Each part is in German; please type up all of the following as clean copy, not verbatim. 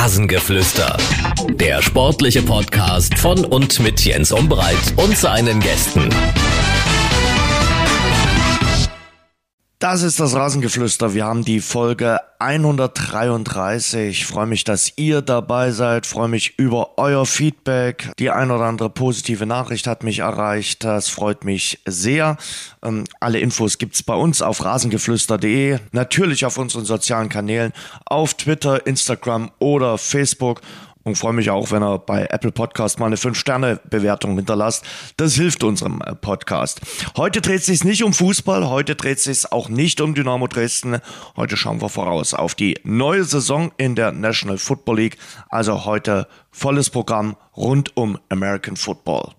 Rasengeflüster. Der sportliche Podcast von und mit Jens Umbreit und seinen Gästen. Das ist das Rasengeflüster. Wir haben die Folge 133. Ich freue mich, dass ihr dabei seid. Ich freue mich über euer Feedback. Die ein oder andere positive Nachricht hat mich erreicht. Das freut mich sehr. Alle Infos gibt's bei uns auf rasengeflüster.de. Natürlich auf unseren sozialen Kanälen, auf Twitter, Instagram oder Facebook. Und freue mich auch, wenn ihr bei Apple Podcast mal eine 5-Sterne-Bewertung hinterlasst. Das hilft unserem Podcast. Heute dreht es sich nicht um Fußball, heute dreht es sich auch nicht um Dynamo Dresden. Heute schauen wir voraus auf die neue Saison in der National Football League. Also heute volles Programm rund um American Football.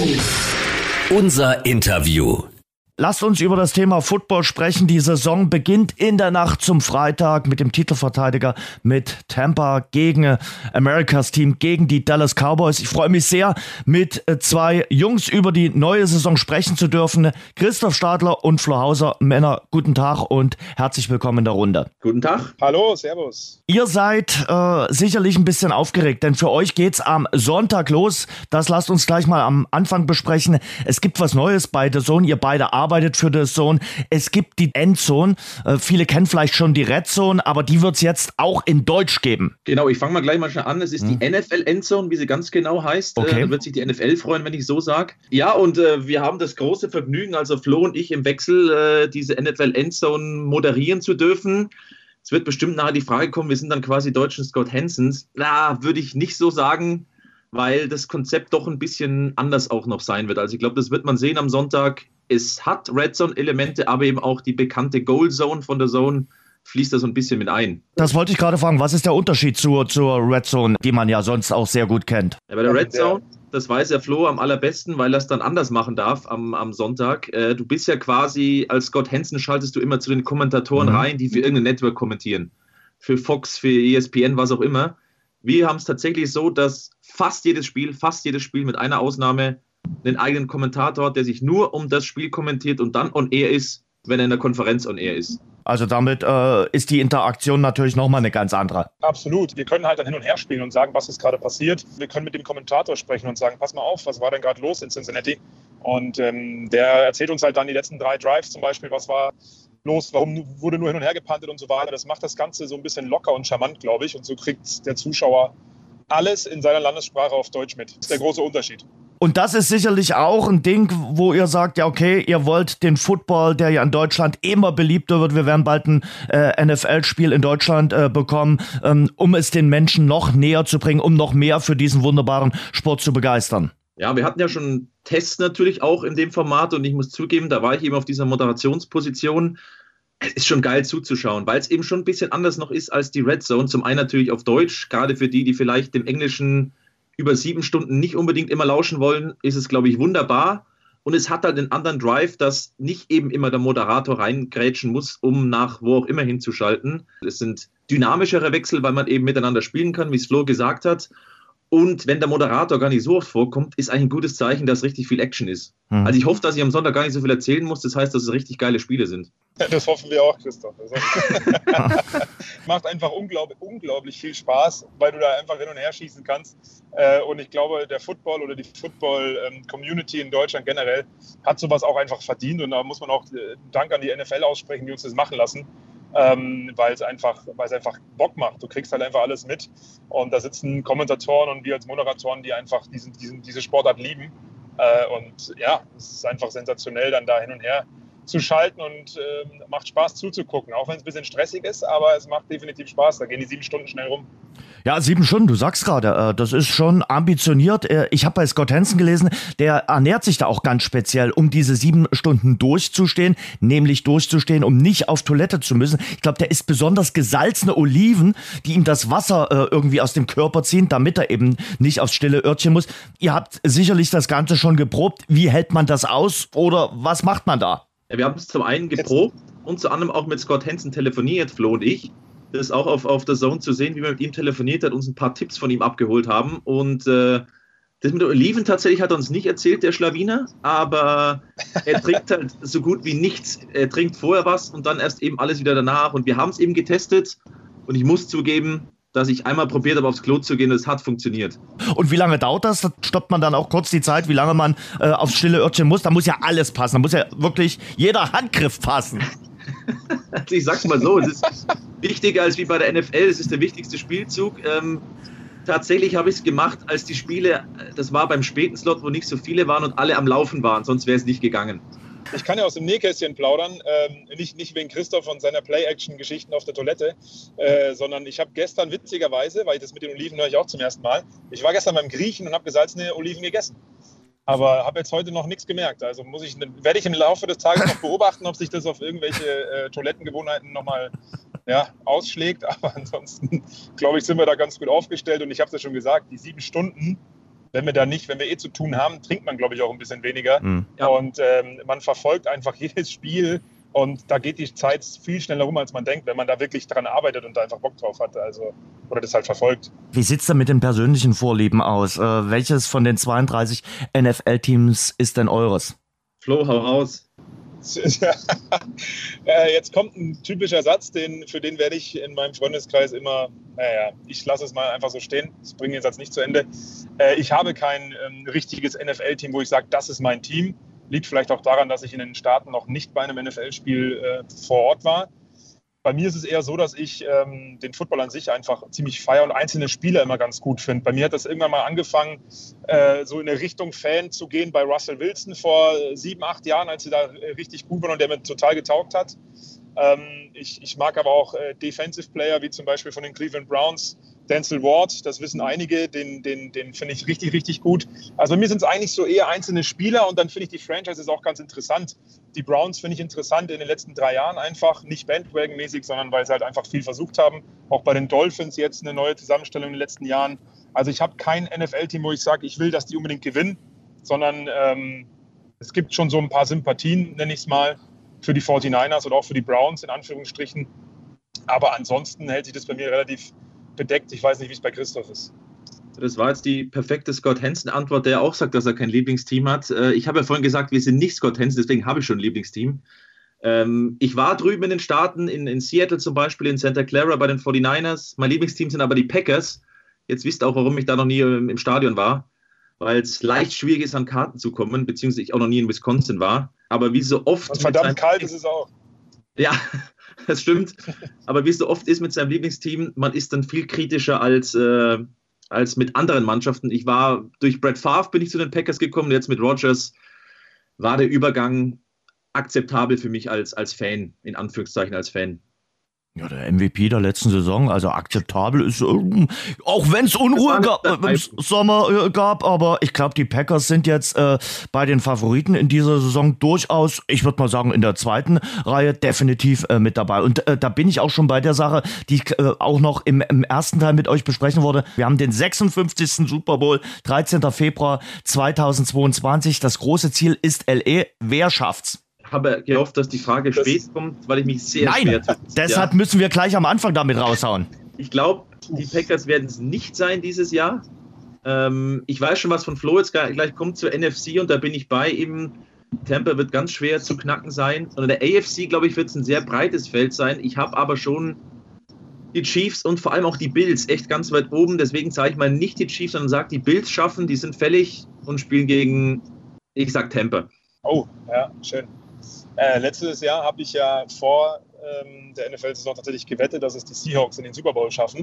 Unser Interview. Lasst uns über das Thema Football sprechen. Die Saison beginnt in der Nacht zum Freitag mit dem Titelverteidiger mit Tampa gegen Americas Team, gegen die Dallas Cowboys. Ich freue mich sehr, mit zwei Jungs über die neue Saison sprechen zu dürfen. Christoph Stadler und Flo Hauser. Männer, guten Tag und herzlich willkommen in der Runde. Guten Tag. Hallo, servus. Ihr seid sicherlich ein bisschen aufgeregt, denn für euch geht's am Sonntag los. Das lasst uns gleich mal am Anfang besprechen. Es gibt was Neues bei The Zone. Ihr beide arbeitet für The Zone. Es gibt die Endzone. Viele kennen vielleicht schon die Red Zone, aber die wird es jetzt auch in Deutsch geben. Genau, ich fange mal gleich mal schnell an. Es ist die NFL Endzone, wie sie ganz genau heißt. Okay. Da wird sich die NFL freuen, wenn ich so sage. Ja, und wir haben das große Vergnügen, also Flo und ich im Wechsel, diese NFL Endzone moderieren zu dürfen. Es wird bestimmt nachher die Frage kommen, wir sind dann quasi deutschen Scott Hansons. Na, würde ich nicht so sagen, weil das Konzept doch ein bisschen anders auch noch sein wird. Also ich glaube, das wird man sehen am Sonntag. Es hat Red Zone-Elemente, aber eben auch die bekannte Goal Zone von der Zone fließt da so ein bisschen mit ein. Das wollte ich gerade fragen. Was ist der Unterschied zur Red Zone, die man ja sonst auch sehr gut kennt? Ja, bei der Red Zone, das weiß ja Flo am allerbesten, weil er es dann anders machen darf am Sonntag. Du bist ja quasi, als Scott Hanson schaltest du immer zu den Kommentatoren rein, die für irgendein Network kommentieren. Für Fox, für ESPN, was auch immer. Wir haben es tatsächlich so, dass fast jedes Spiel mit einer Ausnahme einen eigenen Kommentator hat, der sich nur um das Spiel kommentiert und dann on air ist, wenn er in der Konferenz on air ist. Also damit ist die Interaktion natürlich nochmal eine ganz andere. Absolut. Wir können halt dann hin und her spielen und sagen, was ist gerade passiert. Wir können mit dem Kommentator sprechen und sagen, pass mal auf, was war denn gerade los in Cincinnati? Und der erzählt uns halt dann die letzten 3 Drives zum Beispiel, was war los, warum wurde nur hin und her gepantet und so weiter. Das macht das Ganze so ein bisschen locker und charmant, glaube ich. Und so kriegt der Zuschauer alles in seiner Landessprache auf Deutsch mit. Das ist der große Unterschied. Und das ist sicherlich auch ein Ding, wo ihr sagt, ja okay, ihr wollt den Football, der ja in Deutschland immer beliebter wird, wir werden bald ein NFL-Spiel in Deutschland bekommen, um es den Menschen noch näher zu bringen, um noch mehr für diesen wunderbaren Sport zu begeistern. Ja, wir hatten ja schon Tests natürlich auch in dem Format und ich muss zugeben, da war ich eben auf dieser Moderationsposition. Es ist schon geil zuzuschauen, weil es eben schon ein bisschen anders noch ist als die Red Zone. Zum einen natürlich auf Deutsch, gerade für die vielleicht dem Englischen über 7 Stunden nicht unbedingt immer lauschen wollen, ist es, glaube ich, wunderbar. Und es hat halt einen anderen Drive, dass nicht eben immer der Moderator reingrätschen muss, um nach wo auch immer hinzuschalten. Es sind dynamischere Wechsel, weil man eben miteinander spielen kann, wie es Flo gesagt hat. Und wenn der Moderator gar nicht so oft vorkommt, ist eigentlich ein gutes Zeichen, dass richtig viel Action ist. Also ich hoffe, dass ich am Sonntag gar nicht so viel erzählen muss. Das heißt, dass es richtig geile Spiele sind. Das hoffen wir auch, Christoph. Macht einfach unglaublich viel Spaß, weil du da einfach hin und her schießen kannst. Und ich glaube, der Football oder die Football-Community in Deutschland generell hat sowas auch einfach verdient. Und da muss man auch Dank an die NFL aussprechen, die uns das machen lassen. Weil es einfach Bock macht. Du kriegst halt einfach alles mit. Und da sitzen Kommentatoren und wir als Moderatoren, die einfach diese Sportart lieben. Und ja, es ist einfach sensationell, dann da hin und her zu schalten und macht Spaß zuzugucken. Auch wenn es ein bisschen stressig ist, aber es macht definitiv Spaß. Da gehen die 7 Stunden schnell rum. Ja, 7 Stunden, du sagst gerade, das ist schon ambitioniert. Ich habe bei Scott Hanson gelesen, der ernährt sich da auch ganz speziell, um diese 7 Stunden durchzustehen, um nicht auf Toilette zu müssen. Ich glaube, der isst besonders gesalzene Oliven, die ihm das Wasser irgendwie aus dem Körper ziehen, damit er eben nicht aufs stille Örtchen muss. Ihr habt sicherlich das Ganze schon geprobt. Wie hält man das aus oder was macht man da? Ja, wir haben es zum einen geprobt und zu anderem auch mit Scott Hanson telefoniert, Flo und ich. Das ist auch auf der Zone zu sehen, wie wir mit ihm telefoniert hat, uns ein paar Tipps von ihm abgeholt haben. Und das mit den Oliven tatsächlich hat er uns nicht erzählt, der Schlawiner, aber er trinkt halt so gut wie nichts. Er trinkt vorher was und dann erst eben alles wieder danach. Und wir haben es eben getestet und ich muss zugeben, dass ich einmal probiert habe, aufs Klo zu gehen, das hat funktioniert. Und wie lange dauert das? Da stoppt man dann auch kurz die Zeit, wie lange man aufs stille Örtchen muss? Da muss ja alles passen, da muss ja wirklich jeder Handgriff passen. Also ich sag's mal so, es ist wichtiger als wie bei der NFL, es ist der wichtigste Spielzug. Tatsächlich habe ich es gemacht, als die Spiele, das war beim späten Slot, wo nicht so viele waren und alle am Laufen waren, sonst wäre es nicht gegangen. Ich kann ja aus dem Nähkästchen plaudern, nicht wegen Christoph und seiner Play-Action-Geschichten auf der Toilette, sondern ich habe gestern witzigerweise, weil das mit den Oliven höre ich auch zum ersten Mal, ich war gestern beim Griechen und habe gesalzene Oliven gegessen. Aber habe jetzt heute noch nichts gemerkt. Also werde ich im Laufe des Tages noch beobachten, ob sich das auf irgendwelche Toilettengewohnheiten nochmal ausschlägt. Aber ansonsten, glaube ich, sind wir da ganz gut aufgestellt. Und ich habe es ja schon gesagt, die 7 Stunden, wenn wir zu tun haben, trinkt man, glaube ich, auch ein bisschen weniger. Ja. Und man verfolgt einfach jedes Spiel und da geht die Zeit viel schneller rum, als man denkt, wenn man da wirklich dran arbeitet und da einfach Bock drauf hat, oder das halt verfolgt. Wie sieht es denn mit den persönlichen Vorlieben aus? Welches von den 32 NFL-Teams ist denn eures? Flo, hau raus. Jetzt kommt ein typischer Satz, für den werde ich in meinem Freundeskreis immer, ich lasse es mal einfach so stehen, ich bringe den Satz nicht zu Ende. Ich habe kein richtiges NFL-Team, wo ich sage, das ist mein Team. Liegt vielleicht auch daran, dass ich in den Staaten noch nicht bei einem NFL-Spiel vor Ort war. Bei mir ist es eher so, dass ich den Football an sich einfach ziemlich feiere und einzelne Spieler immer ganz gut finde. Bei mir hat das irgendwann mal angefangen, so in der Richtung Fan zu gehen bei Russell Wilson vor 7, 8 Jahren, als sie da richtig gut waren und der mir total getaugt hat. Ich mag aber auch Defensive Player, wie zum Beispiel von den Cleveland Browns, Denzel Ward, das wissen einige, den finde ich richtig, richtig gut. Also bei mir sind es eigentlich so eher einzelne Spieler und dann finde ich die Franchises auch ganz interessant. Die Browns finde ich interessant in den letzten 3 Jahren einfach, nicht Bandwagon-mäßig, sondern weil sie halt einfach viel versucht haben. Auch bei den Dolphins jetzt eine neue Zusammenstellung in den letzten Jahren. Also ich habe kein NFL-Team, wo ich sage, ich will, dass die unbedingt gewinnen, sondern es gibt schon so ein paar Sympathien, nenne ich es mal, für die 49ers oder auch für die Browns in Anführungsstrichen. Aber ansonsten hält sich das bei mir relativ bedeckt. Ich weiß nicht, wie es bei Christoph ist. Das war jetzt die perfekte Scott Hansen-Antwort, der auch sagt, dass er kein Lieblingsteam hat. Ich habe ja vorhin gesagt, wir sind nicht Scott Hansen, deswegen habe ich schon ein Lieblingsteam. Ich war drüben in den Staaten, in Seattle zum Beispiel, in Santa Clara bei den 49ers. Mein Lieblingsteam sind aber die Packers. Jetzt wisst ihr auch, warum ich da noch nie im Stadion war, weil es leicht schwierig ist, an Karten zu kommen, beziehungsweise ich auch noch nie in Wisconsin war. Aber wie so oft... Und verdammt kalt ist es auch. Ja, das stimmt. Aber wie es so oft ist mit seinem Lieblingsteam, man ist dann viel kritischer als mit anderen Mannschaften. Durch Brett Favre bin ich zu den Packers gekommen, jetzt mit Rodgers war der Übergang akzeptabel für mich als Fan, in Anführungszeichen als Fan. Ja, der MVP der letzten Saison, also akzeptabel ist, auch wenn es Unruhe im Sommer gab, aber ich glaube, die Packers sind jetzt bei den Favoriten in dieser Saison durchaus, ich würde mal sagen, in der zweiten Reihe definitiv mit dabei. Und da bin ich auch schon bei der Sache, die ich auch noch im ersten Teil mit euch besprechen wollte. Wir haben den 56. Super Bowl, 13. Februar 2022. Das große Ziel ist L.A. Wer schafft's? Ich habe gehofft, dass die Frage spät kommt, weil ich mich sehr schwer tue. Deshalb müssen wir gleich am Anfang damit raushauen. Ich glaube, die Packers werden es nicht sein dieses Jahr. Ich weiß schon, was von Flo jetzt gleich kommt zur NFC und da bin ich bei ihm. Tampa wird ganz schwer zu knacken sein. Und in der AFC, glaube ich, wird es ein sehr breites Feld sein. Ich habe aber schon die Chiefs und vor allem auch die Bills echt ganz weit oben. Deswegen sage ich mal nicht die Chiefs, sondern sage, die Bills schaffen, die sind fällig und spielen gegen, ich sage Tampa. Oh, ja, schön. Letztes Jahr habe ich ja vor der NFL-Saison tatsächlich gewettet, dass es die Seahawks in den Super Bowl schaffen.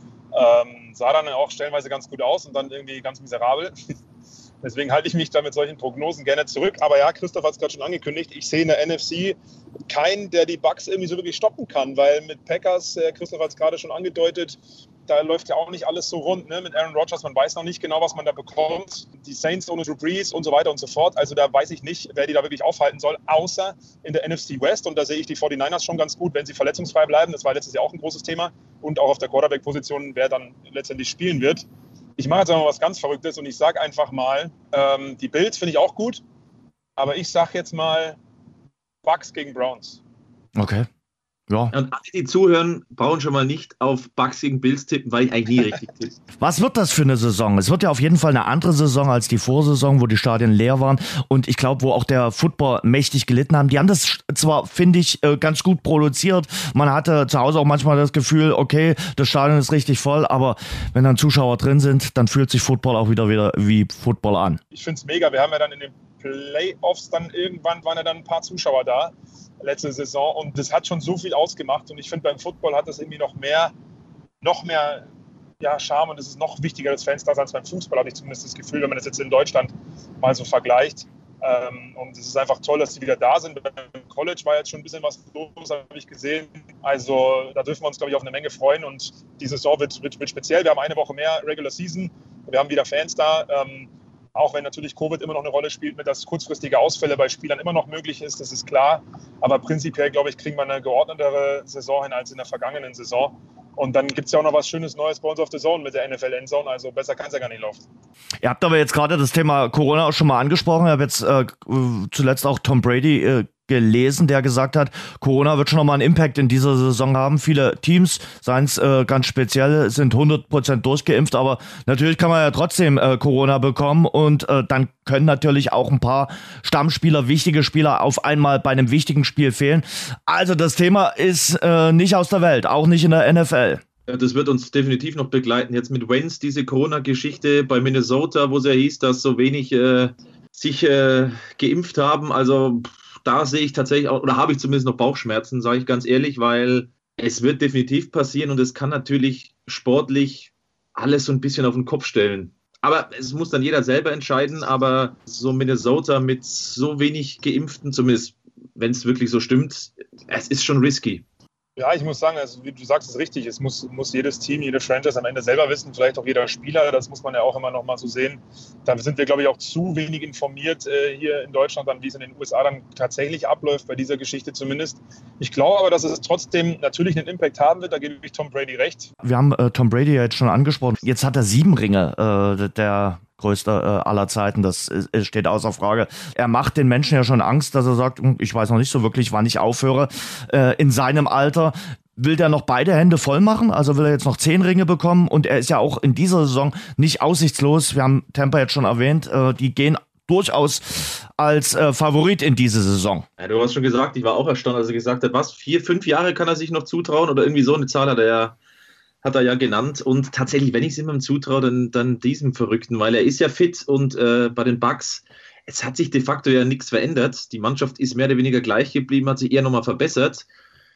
Sah dann auch stellenweise ganz gut aus und dann irgendwie ganz miserabel. Deswegen halte ich mich da mit solchen Prognosen gerne zurück. Aber ja, Christoph hat es gerade schon angekündigt, ich sehe in der NFC keinen, der die Bucks irgendwie so wirklich stoppen kann, weil mit Packers, Christoph hat es gerade schon angedeutet, da läuft ja auch nicht alles so rund, ne? Mit Aaron Rodgers, man weiß noch nicht genau, was man da bekommt. Die Saints ohne Drew Brees und so weiter und so fort. Also da weiß ich nicht, wer die da wirklich aufhalten soll, außer in der NFC West. Und da sehe ich die 49ers schon ganz gut, wenn sie verletzungsfrei bleiben. Das war letztes Jahr auch ein großes Thema. Und auch auf der Quarterback-Position, wer dann letztendlich spielen wird. Ich mache jetzt aber was ganz Verrücktes und ich sage einfach mal, die Bills finde ich auch gut. Aber ich sage jetzt mal Bucks gegen Browns. Okay. Ja. Und alle, die zuhören, brauchen schon mal nicht auf Bucks gegen Bills tippen, weil ich eigentlich nie richtig tippe. Was wird das für eine Saison? Es wird ja auf jeden Fall eine andere Saison als die Vorsaison, wo die Stadien leer waren und ich glaube, wo auch der Football mächtig gelitten haben. Die haben das zwar, finde ich, ganz gut produziert. Man hatte zu Hause auch manchmal das Gefühl, okay, das Stadion ist richtig voll, aber wenn dann Zuschauer drin sind, dann fühlt sich Football auch wieder wie Football an. Ich finde es mega. Wir haben ja dann in den Playoffs dann irgendwann waren ja dann ein paar Zuschauer da, letzte Saison. Und das hat schon so viel ausgemacht. Und ich finde, beim Football hat das irgendwie noch mehr Charme. Und es ist noch wichtiger, das Fans da als beim Fußball, habe ich zumindest das Gefühl, wenn man das jetzt in Deutschland mal so vergleicht. Und es ist einfach toll, dass sie wieder da sind. Beim College war jetzt schon ein bisschen was los, habe ich gesehen. Also da dürfen wir uns, glaube ich, auf eine Menge freuen. Und die Saison wird speziell. Wir haben eine Woche mehr Regular Season. Wir haben wieder Fans da. Auch wenn natürlich Covid immer noch eine Rolle spielt, mit dass kurzfristige Ausfälle bei Spielern immer noch möglich ist, das ist klar. Aber prinzipiell, glaube ich, kriegen wir eine geordnetere Saison hin als in der vergangenen Saison. Und dann gibt es ja auch noch was Schönes Neues bei uns auf der Zone mit der NFL-Endzone. Also besser kann es ja gar nicht laufen. Ihr habt aber jetzt gerade das Thema Corona auch schon mal angesprochen. Ich habe jetzt zuletzt auch Tom Brady gelesen, der gesagt hat, Corona wird schon nochmal einen Impact in dieser Saison haben. Viele Teams, seien es ganz speziell, sind 100% durchgeimpft, aber natürlich kann man ja trotzdem Corona bekommen und dann können natürlich auch ein paar Stammspieler, wichtige Spieler auf einmal bei einem wichtigen Spiel fehlen. Also das Thema ist nicht aus der Welt, auch nicht in der NFL. Ja, das wird uns definitiv noch begleiten. Jetzt mit Wentz, diese Corona-Geschichte bei Minnesota, wo es ja hieß, dass so wenig sich geimpft haben. Also da sehe ich tatsächlich auch, oder habe ich zumindest noch Bauchschmerzen, sage ich ganz ehrlich, weil es wird definitiv passieren und es kann natürlich sportlich alles so ein bisschen auf den Kopf stellen. Aber es muss dann jeder selber entscheiden, aber so Minnesota mit so wenig Geimpften, zumindest wenn es wirklich so stimmt, es ist schon risky. Ja, ich muss sagen, also wie du sagst, ist richtig. Es muss jedes Team, jede Franchise am Ende selber wissen, vielleicht auch jeder Spieler. Das muss man ja auch immer noch mal so sehen. Da sind wir, glaube ich, auch zu wenig informiert hier in Deutschland, wie es in den USA dann tatsächlich abläuft, bei dieser Geschichte zumindest. Ich glaube aber, dass es trotzdem natürlich einen Impact haben wird. Da gebe ich Tom Brady recht. Wir haben Tom Brady ja jetzt schon angesprochen. Jetzt hat er 7 Ringe, der größte aller Zeiten, das steht außer Frage. Er macht den Menschen ja schon Angst, dass er sagt, ich weiß noch nicht so wirklich, wann ich aufhöre. In seinem Alter will der noch beide Hände voll machen, also will er jetzt noch 10 Ringe bekommen und er ist ja auch in dieser Saison nicht aussichtslos. Wir haben Tampa jetzt schon erwähnt, die gehen durchaus als Favorit in diese Saison. Ja, du hast schon gesagt, ich war auch erstaunt, als er gesagt hat, 4-5 Jahre kann er sich noch zutrauen oder irgendwie so eine Zahl hat er ja genannt. Und tatsächlich, wenn ich es ihm zutraue, dann diesem Verrückten, weil er ist ja fit und bei den Bucks, es hat sich de facto ja nichts verändert. Die Mannschaft ist mehr oder weniger gleich geblieben, hat sich eher nochmal verbessert.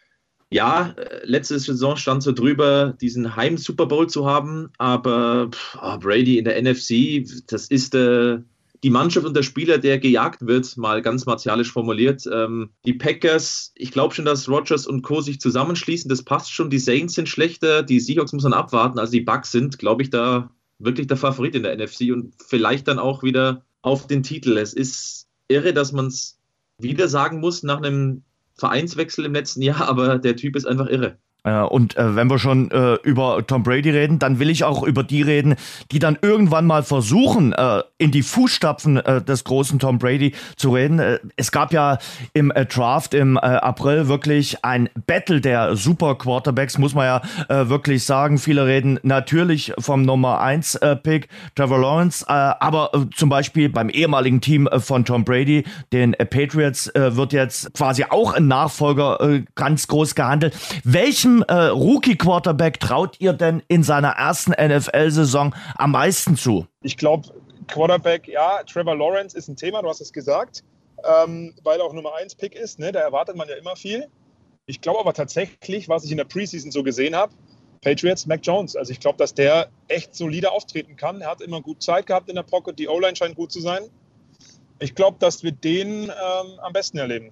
Ja, letzte Saison stand so drüber, diesen Heim-Super Bowl zu haben, aber Brady in der NFC, das ist die Mannschaft und der Spieler, der gejagt wird, mal ganz martialisch formuliert. Die Packers, ich glaube schon, dass Rodgers und Co. sich zusammenschließen, das passt schon. Die Saints sind schlechter, die Seahawks muss man abwarten. Also die Bucks sind, glaube ich, da wirklich der Favorit in der NFC und vielleicht dann auch wieder auf den Titel. Es ist irre, dass man es wieder sagen muss nach einem Vereinswechsel im letzten Jahr, aber der Typ ist einfach irre. Und wenn wir schon über Tom Brady reden, dann will ich auch über die reden, die dann irgendwann mal versuchen, in die Fußstapfen des großen Tom Brady zu reden. Es gab ja im Draft im April wirklich ein Battle der Super Quarterbacks, muss man ja wirklich sagen. Viele reden natürlich vom Nummer 1 Pick, Trevor Lawrence, aber zum Beispiel beim ehemaligen Team von Tom Brady, den Patriots, wird jetzt quasi auch ein Nachfolger ganz groß gehandelt. Welchem Rookie-Quarterback traut ihr denn in seiner ersten NFL-Saison am meisten zu? Ich glaube, Quarterback, ja, Trevor Lawrence ist ein Thema, du hast es gesagt, weil er auch Nummer 1 Pick ist, ne? Da erwartet man ja immer viel. Ich glaube aber tatsächlich, was ich in der Preseason so gesehen habe, Patriots, Mac Jones. Also ich glaube, dass der echt solide auftreten kann. Er hat immer gut Zeit gehabt in der Pocket, die O-Line scheint gut zu sein. Ich glaube, dass wir den am besten erleben.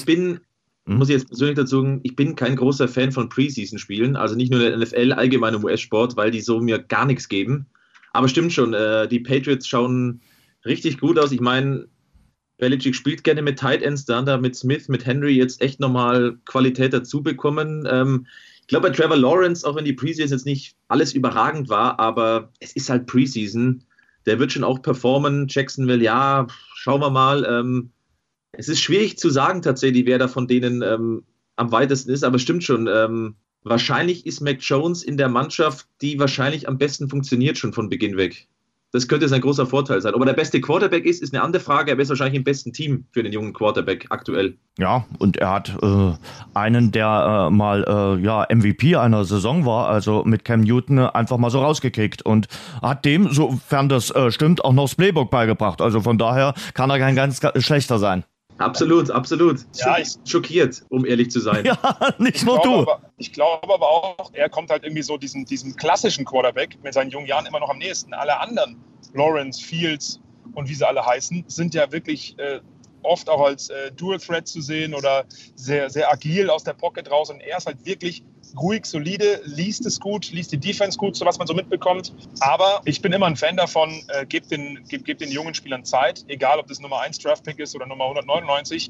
Muss ich jetzt persönlich dazu sagen, ich bin kein großer Fan von Preseason-Spielen, also nicht nur der NFL, allgemein im US-Sport, weil die so mir gar nichts geben. Aber stimmt schon, die Patriots schauen richtig gut aus. Ich meine, Belichick spielt gerne mit Tight Ends, dann da mit Smith, mit Henry jetzt echt nochmal Qualität dazu bekommen. Ich glaube bei Trevor Lawrence, auch wenn die Preseason jetzt nicht alles überragend war, aber es ist halt Preseason, der wird schon auch performen. Jacksonville, ja, schauen wir mal. Es ist schwierig zu sagen tatsächlich, wer da von denen am am weitesten ist, aber stimmt schon. Wahrscheinlich ist Mac Jones in der Mannschaft, die wahrscheinlich am besten funktioniert, schon von Beginn weg. Das könnte sein großer Vorteil sein. Ob er der beste Quarterback ist eine andere Frage. Er ist wahrscheinlich im besten Team für den jungen Quarterback aktuell. Ja, und er hat einen, der mal MVP einer Saison war, also mit Cam Newton, einfach mal so rausgekickt und hat dem, sofern das stimmt, auch noch das Playbook beigebracht. Also von daher kann er kein ganz schlechter sein. Absolut. Ja, Schockiert, um ehrlich zu sein. Ja, nicht nur du. Ich glaube aber auch, er kommt halt irgendwie so diesem klassischen Quarterback mit seinen jungen Jahren immer noch am nächsten. Alle anderen, Lawrence, Fields und wie sie alle heißen, sind ja wirklich oft auch als Dual Threat zu sehen oder sehr, sehr agil aus der Pocket raus. Und er ist halt wirklich ruhig, solide, liest es gut, liest die Defense gut, so was man so mitbekommt. Aber ich bin immer ein Fan davon, gebt den jungen Spielern Zeit, egal ob das Nummer 1 Draftpick ist oder Nummer 199.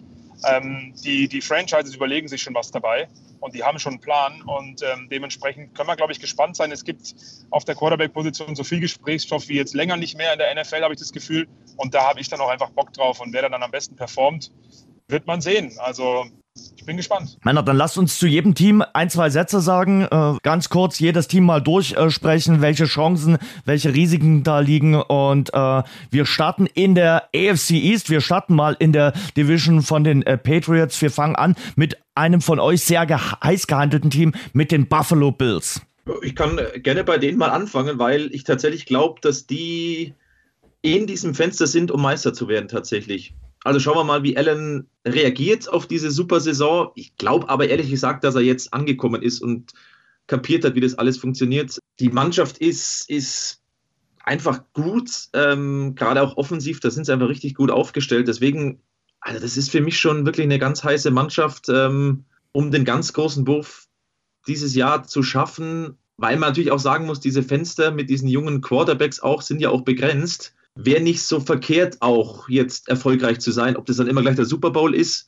Die Franchises überlegen sich schon was dabei und die haben schon einen Plan und dementsprechend können wir, glaube ich, gespannt sein. Es gibt auf der Quarterback-Position so viel Gesprächsstoff wie jetzt länger nicht mehr in der NFL, habe ich das Gefühl. Und da habe ich dann auch einfach Bock drauf. Und wer dann am besten performt, wird man sehen. Also ich bin gespannt. Männer, dann lasst uns zu jedem Team 1-2 Sätze sagen. Ganz kurz jedes Team mal durchsprechen, welche Chancen, welche Risiken da liegen. Und wir starten in der AFC East. Wir starten mal in der Division von den Patriots. Wir fangen an mit einem von euch sehr heiß gehandelten Team, mit den Buffalo Bills. Ich kann gerne bei denen mal anfangen, weil ich tatsächlich glaube, dass die in diesem Fenster sind, um Meister zu werden tatsächlich. Also schauen wir mal, wie Allen reagiert auf diese super Saison. Ich glaube aber ehrlich gesagt, dass er jetzt angekommen ist und kapiert hat, wie das alles funktioniert. Die Mannschaft ist einfach gut, gerade auch offensiv, da sind sie einfach richtig gut aufgestellt. Deswegen, also das ist für mich schon wirklich eine ganz heiße Mannschaft, um den ganz großen Wurf dieses Jahr zu schaffen, weil man natürlich auch sagen muss, diese Fenster mit diesen jungen Quarterbacks auch sind ja auch begrenzt. Wäre nicht so verkehrt, auch jetzt erfolgreich zu sein, ob das dann immer gleich der Super Bowl ist,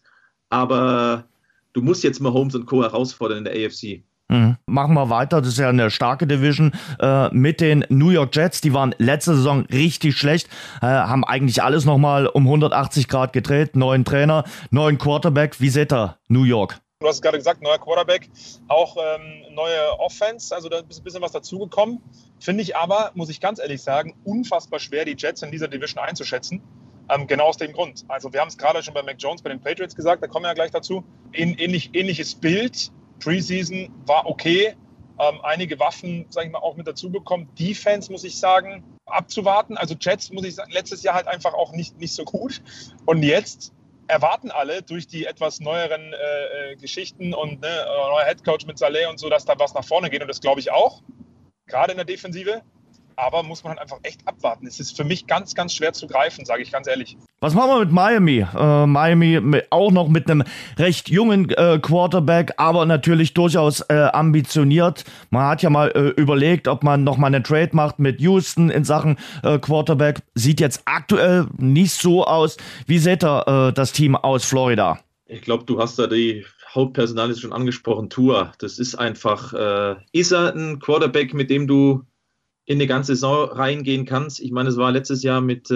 aber du musst jetzt Mahomes und Co. herausfordern in der AFC. Machen wir weiter, das ist ja eine starke Division mit den New York Jets, die waren letzte Saison richtig schlecht, haben eigentlich alles nochmal um 180 Grad gedreht, neuen Trainer, neuen Quarterback, wie seht ihr New York? Du hast es gerade gesagt, neuer Quarterback, auch neue Offense, also da ist ein bisschen was dazugekommen. Finde ich aber, muss ich ganz ehrlich sagen, unfassbar schwer, die Jets in dieser Division einzuschätzen. Genau aus dem Grund. Also wir haben es gerade schon bei Mac Jones, bei den Patriots gesagt, da kommen wir ja gleich dazu. Ähnliches Bild, Preseason war okay. Einige Waffen, sage ich mal, auch mit dazu bekommen. Defense, muss ich sagen, abzuwarten. Also Jets, muss ich sagen, letztes Jahr halt einfach auch nicht so gut. Und jetzt erwarten alle durch die etwas neueren Geschichten und neuer Headcoach mit Saleh und so, dass da was nach vorne geht. Und das glaube ich auch, gerade in der Defensive. Aber muss man halt einfach echt abwarten. Es ist für mich ganz, ganz schwer zu greifen, sage ich ganz ehrlich. Was machen wir mit Miami? Miami auch noch mit einem recht jungen Quarterback, aber natürlich durchaus ambitioniert. Man hat ja mal überlegt, ob man noch mal eine Trade macht mit Houston in Sachen Quarterback. Sieht jetzt aktuell nicht so aus. Wie seht ihr das Team aus Florida? Ich glaube, du hast da die Hauptpersonal schon angesprochen, Tua. Das ist einfach, ist er ein Quarterback, mit dem du in eine ganze Saison reingehen kannst. Ich meine, es war letztes Jahr mit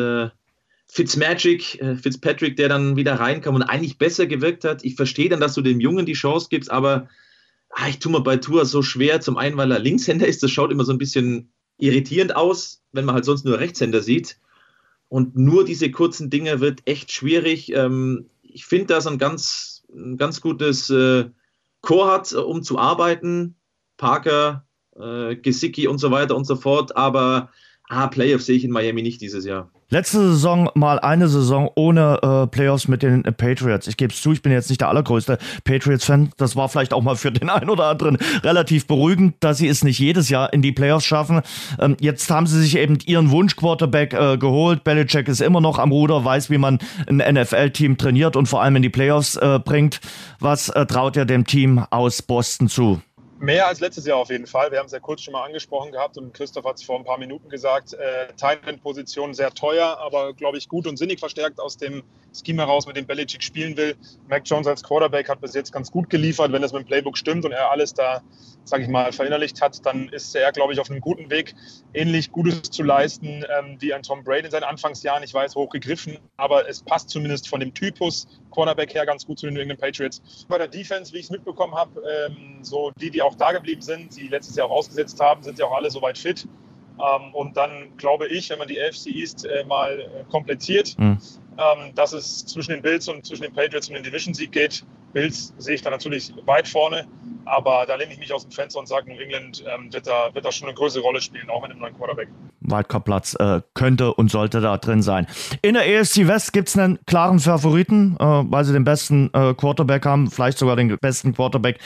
Fitzpatrick, der dann wieder reinkam und eigentlich besser gewirkt hat. Ich verstehe dann, dass du dem Jungen die Chance gibst, aber ich tue mir bei Tua so schwer. Zum einen, weil er Linkshänder ist, das schaut immer so ein bisschen irritierend aus, wenn man halt sonst nur Rechtshänder sieht. Und nur diese kurzen Dinge wird echt schwierig. Ich finde, dass er ein ganz gutes Core hat, um zu arbeiten. Parker, Gesicki und so weiter und so fort, aber Playoffs sehe ich in Miami nicht dieses Jahr. Letzte Saison mal eine Saison ohne Playoffs mit den Patriots. Ich gebe es zu, ich bin jetzt nicht der allergrößte Patriots-Fan. Das war vielleicht auch mal für den einen oder anderen relativ beruhigend, dass sie es nicht jedes Jahr in die Playoffs schaffen. Jetzt haben sie sich eben ihren Wunsch-Quarterback geholt. Belichick ist immer noch am Ruder, weiß, wie man ein NFL-Team trainiert und vor allem in die Playoffs bringt. Was traut ihr dem Team aus Boston zu? Mehr als letztes Jahr auf jeden Fall. Wir haben es ja kurz schon mal angesprochen gehabt und Christoph hat es vor ein paar Minuten gesagt. Tight-End-Position sehr teuer, aber glaube ich gut und sinnig verstärkt aus dem Scheme heraus, mit dem Belichick spielen will. Mac Jones als Quarterback hat bis jetzt ganz gut geliefert, wenn es mit dem Playbook stimmt und er alles da sage ich mal, verinnerlicht hat, dann ist er, glaube ich, auf einem guten Weg, ähnlich Gutes zu leisten wie ein Tom Brady in seinen Anfangsjahren. Ich weiß, hochgegriffen, aber es passt zumindest von dem Typus Cornerback her ganz gut zu den New England Patriots. Bei der Defense, wie ich es mitbekommen habe, so die auch da geblieben sind, die letztes Jahr auch ausgesetzt haben, sind ja auch alle soweit fit. Und dann glaube ich, wenn man die AFC East mal komplettiert, dass es zwischen den Bills und zwischen den Patriots um den Division-Sieg geht. Bills sehe ich da natürlich weit vorne, aber da lehne ich mich aus dem Fenster und sage, New England wird da schon eine größere Rolle spielen, auch mit einem neuen Quarterback. Wildcard-Platz könnte und sollte da drin sein. In der AFC West gibt es einen klaren Favoriten, weil sie den besten Quarterback haben, vielleicht sogar den besten Quarterback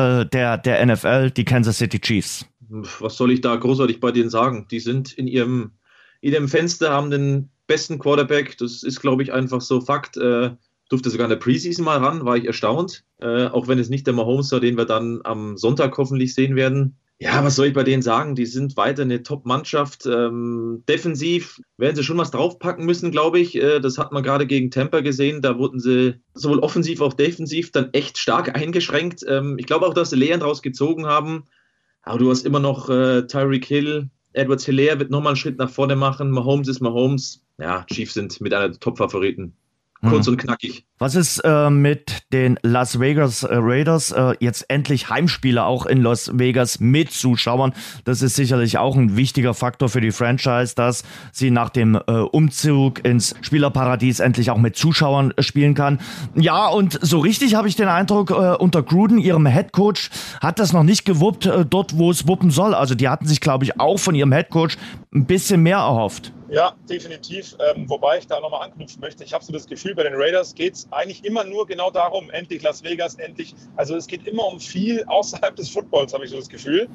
der NFL, die Kansas City Chiefs. Was soll ich da großartig bei denen sagen? Die sind in ihrem Fenster, haben den besten Quarterback. Das ist, glaube ich, einfach so Fakt. Durfte sogar in der Preseason mal ran, war ich erstaunt. Auch wenn es nicht der Mahomes war, den wir dann am Sonntag hoffentlich sehen werden. Ja, was soll ich bei denen sagen? Die sind weiter eine Top-Mannschaft. Defensiv werden sie schon was draufpacken müssen, glaube ich. Das hat man gerade gegen Tampa gesehen. Da wurden sie sowohl offensiv als auch defensiv dann echt stark eingeschränkt. Ich glaube auch, dass sie Lehren draus gezogen haben. Aber du hast immer noch Tyreek Hill. Edwards-Helaire wird nochmal einen Schritt nach vorne machen. Mahomes ist Mahomes. Ja, Chiefs sind mit einer der Top-Favoriten. Kurz und knackig. Was ist mit den Las Vegas Raiders? Jetzt endlich Heimspiele auch in Las Vegas mit Zuschauern. Das ist sicherlich auch ein wichtiger Faktor für die Franchise, dass sie nach dem Umzug ins Spielerparadies endlich auch mit Zuschauern spielen kann. Ja, und so richtig habe ich den Eindruck, unter Gruden, ihrem Headcoach, hat das noch nicht gewuppt, dort wo es wuppen soll. Also die hatten sich, glaube ich, auch von ihrem Headcoach ein bisschen mehr erhofft. Ja, definitiv. Wobei ich da nochmal anknüpfen möchte. Ich habe so das Gefühl, bei den Raiders geht es eigentlich immer nur genau darum, endlich Las Vegas, endlich. Also es geht immer um viel außerhalb des Footballs, habe ich so das Gefühl.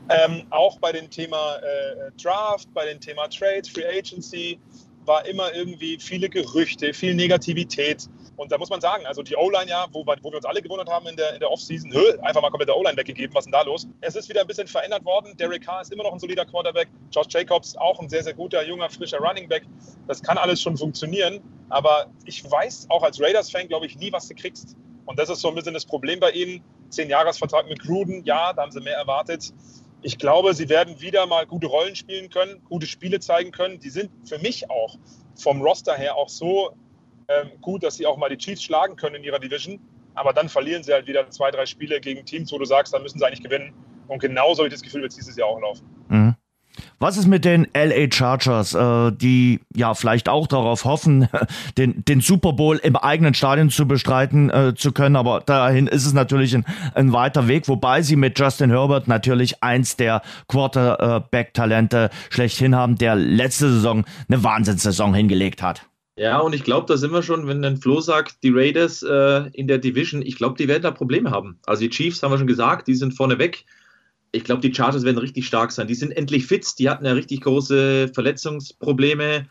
Auch bei dem Thema Draft, bei dem Thema Trades, Free Agency war immer irgendwie viele Gerüchte, viel Negativität. Und da muss man sagen, also die O-Line ja, wo wir uns alle gewundert haben in der Offseason, einfach mal komplett der O-Line weggegeben, was ist denn da los? Es ist wieder ein bisschen verändert worden. Derek Carr ist immer noch ein solider Quarterback. Josh Jacobs auch ein sehr, sehr guter, junger, frischer Running Back. Das kann alles schon funktionieren. Aber ich weiß auch als Raiders-Fan, glaube ich, nie, was du kriegst. Und das ist so ein bisschen das Problem bei ihnen. 10-Jahres-Vertrag mit Gruden, ja, da haben sie mehr erwartet. Ich glaube, sie werden wieder mal gute Rollen spielen können, gute Spiele zeigen können. Die sind für mich auch vom Roster her auch so gut, dass sie auch mal die Chiefs schlagen können in ihrer Division. Aber dann verlieren sie halt wieder 2-3 Spiele gegen Teams, wo du sagst, da müssen sie eigentlich gewinnen. Und genauso habe ich das Gefühl, wird es dieses Jahr auch laufen. Mhm. Was ist mit den LA Chargers, die ja vielleicht auch darauf hoffen, den Super Bowl im eigenen Stadion zu bestreiten zu können, aber dahin ist es natürlich ein weiter Weg, wobei sie mit Justin Herbert natürlich eins der Quarterback-Talente schlechthin haben, der letzte Saison eine Wahnsinnssaison hingelegt hat. Ja, und ich glaube, da sind wir schon, wenn dann Flo sagt, die Raiders in der Division, ich glaube, die werden da Probleme haben. Also die Chiefs haben wir schon gesagt, die sind vorne weg. Ich glaube, die Chargers werden richtig stark sein. Die sind endlich fit, die hatten ja richtig große Verletzungsprobleme.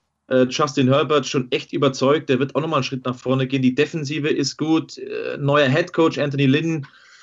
Justin Herbert schon echt überzeugt, der wird auch nochmal einen Schritt nach vorne gehen. Die Defensive ist gut. Neuer Headcoach Anthony Lynn,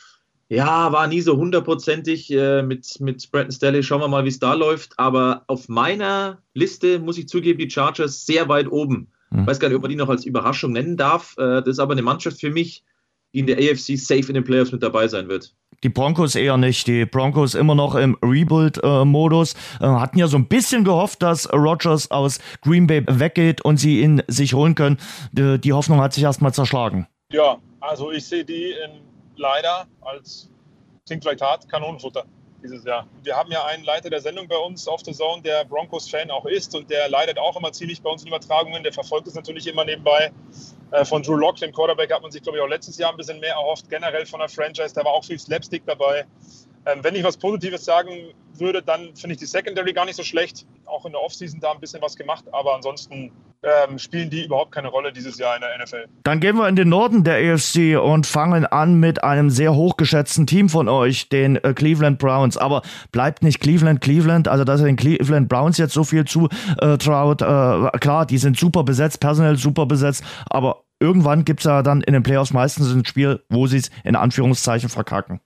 ja, war nie so hundertprozentig mit Brandon Staley. Schauen wir mal, wie es da läuft. Aber auf meiner Liste, muss ich zugeben, die Chargers sehr weit oben. Ich weiß gar nicht, ob man die noch als Überraschung nennen darf. Das ist aber eine Mannschaft für mich, die in der AFC safe in den Playoffs mit dabei sein wird. Die Broncos eher nicht. Die Broncos immer noch im Rebuild-Modus. Hatten ja so ein bisschen gehofft, dass Rodgers aus Green Bay weggeht und sie ihn sich holen können. Die Hoffnung hat sich erstmal zerschlagen. Ja, also ich sehe die leider als, klingt vielleicht hart, Kanonenfutter dieses Jahr. Wir haben ja einen Leiter der Sendung bei uns auf The Zone, der Broncos-Fan auch ist und der leidet auch immer ziemlich bei uns in Übertragungen. Der verfolgt es natürlich immer nebenbei. Von Drew Lock, dem Quarterback, hat man sich, glaube ich, auch letztes Jahr ein bisschen mehr erhofft. Generell von der Franchise, da war auch viel Slapstick dabei. Wenn ich was Positives sagen würde, dann finde ich die Secondary gar nicht so schlecht. Auch in der Offseason da ein bisschen was gemacht, aber ansonsten spielen die überhaupt keine Rolle dieses Jahr in der NFL. Dann gehen wir in den Norden der AFC und fangen an mit einem sehr hochgeschätzten Team von euch, den Cleveland Browns. Aber bleibt nicht Cleveland, also dass ihr den Cleveland Browns jetzt so viel zutraut. Klar, die sind super besetzt, personell super besetzt, aber irgendwann gibt es ja dann in den Playoffs meistens ein Spiel, wo sie es in Anführungszeichen verkacken.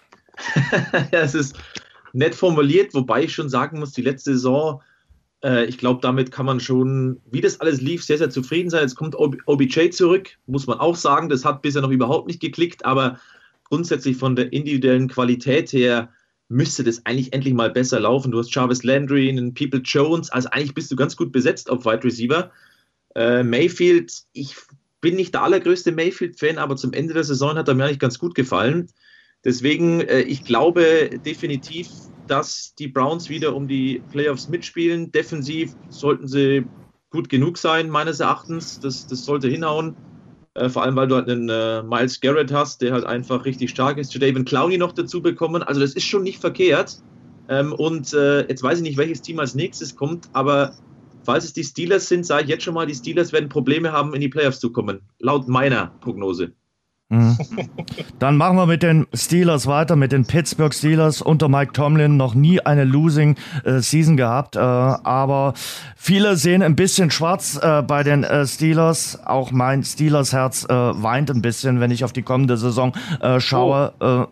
Ja, es ist nett formuliert, wobei ich schon sagen muss, die letzte Saison, ich glaube, damit kann man schon, wie das alles lief, sehr, sehr zufrieden sein. Jetzt kommt OBJ zurück, muss man auch sagen. Das hat bisher noch überhaupt nicht geklickt, aber grundsätzlich von der individuellen Qualität her müsste das eigentlich endlich mal besser laufen. Du hast Jarvis Landry, einen People Jones, also eigentlich bist du ganz gut besetzt auf Wide Receiver. Mayfield, ich bin nicht der allergrößte Mayfield-Fan, aber zum Ende der Saison hat er mir eigentlich ganz gut gefallen. Deswegen, ich glaube definitiv, dass die Browns wieder um die Playoffs mitspielen. Defensiv sollten sie gut genug sein, meines Erachtens. Das sollte hinhauen. Vor allem, weil du halt einen Myles Garrett hast, der halt einfach richtig stark ist. Jadeveon Clowney noch dazu bekommen. Also das ist schon nicht verkehrt. Jetzt weiß ich nicht, welches Team als nächstes kommt, aber falls es die Steelers sind, sage ich jetzt schon mal, die Steelers werden Probleme haben, in die Playoffs zu kommen. Laut meiner Prognose. Dann machen wir mit den Steelers weiter, mit den Pittsburgh Steelers. Unter Mike Tomlin noch nie eine Losing Season gehabt, aber viele sehen ein bisschen schwarz bei den Steelers. Auch mein Steelers-Herz weint ein bisschen, wenn ich auf die kommende Saison schaue.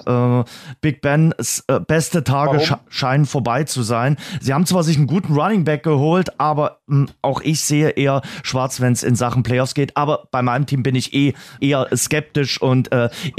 Big Bens beste Tage scheinen vorbei zu sein. Sie haben zwar sich einen guten Running Back geholt, aber auch ich sehe eher schwarz, wenn es in Sachen Playoffs geht. Aber bei meinem Team bin ich eher skeptisch und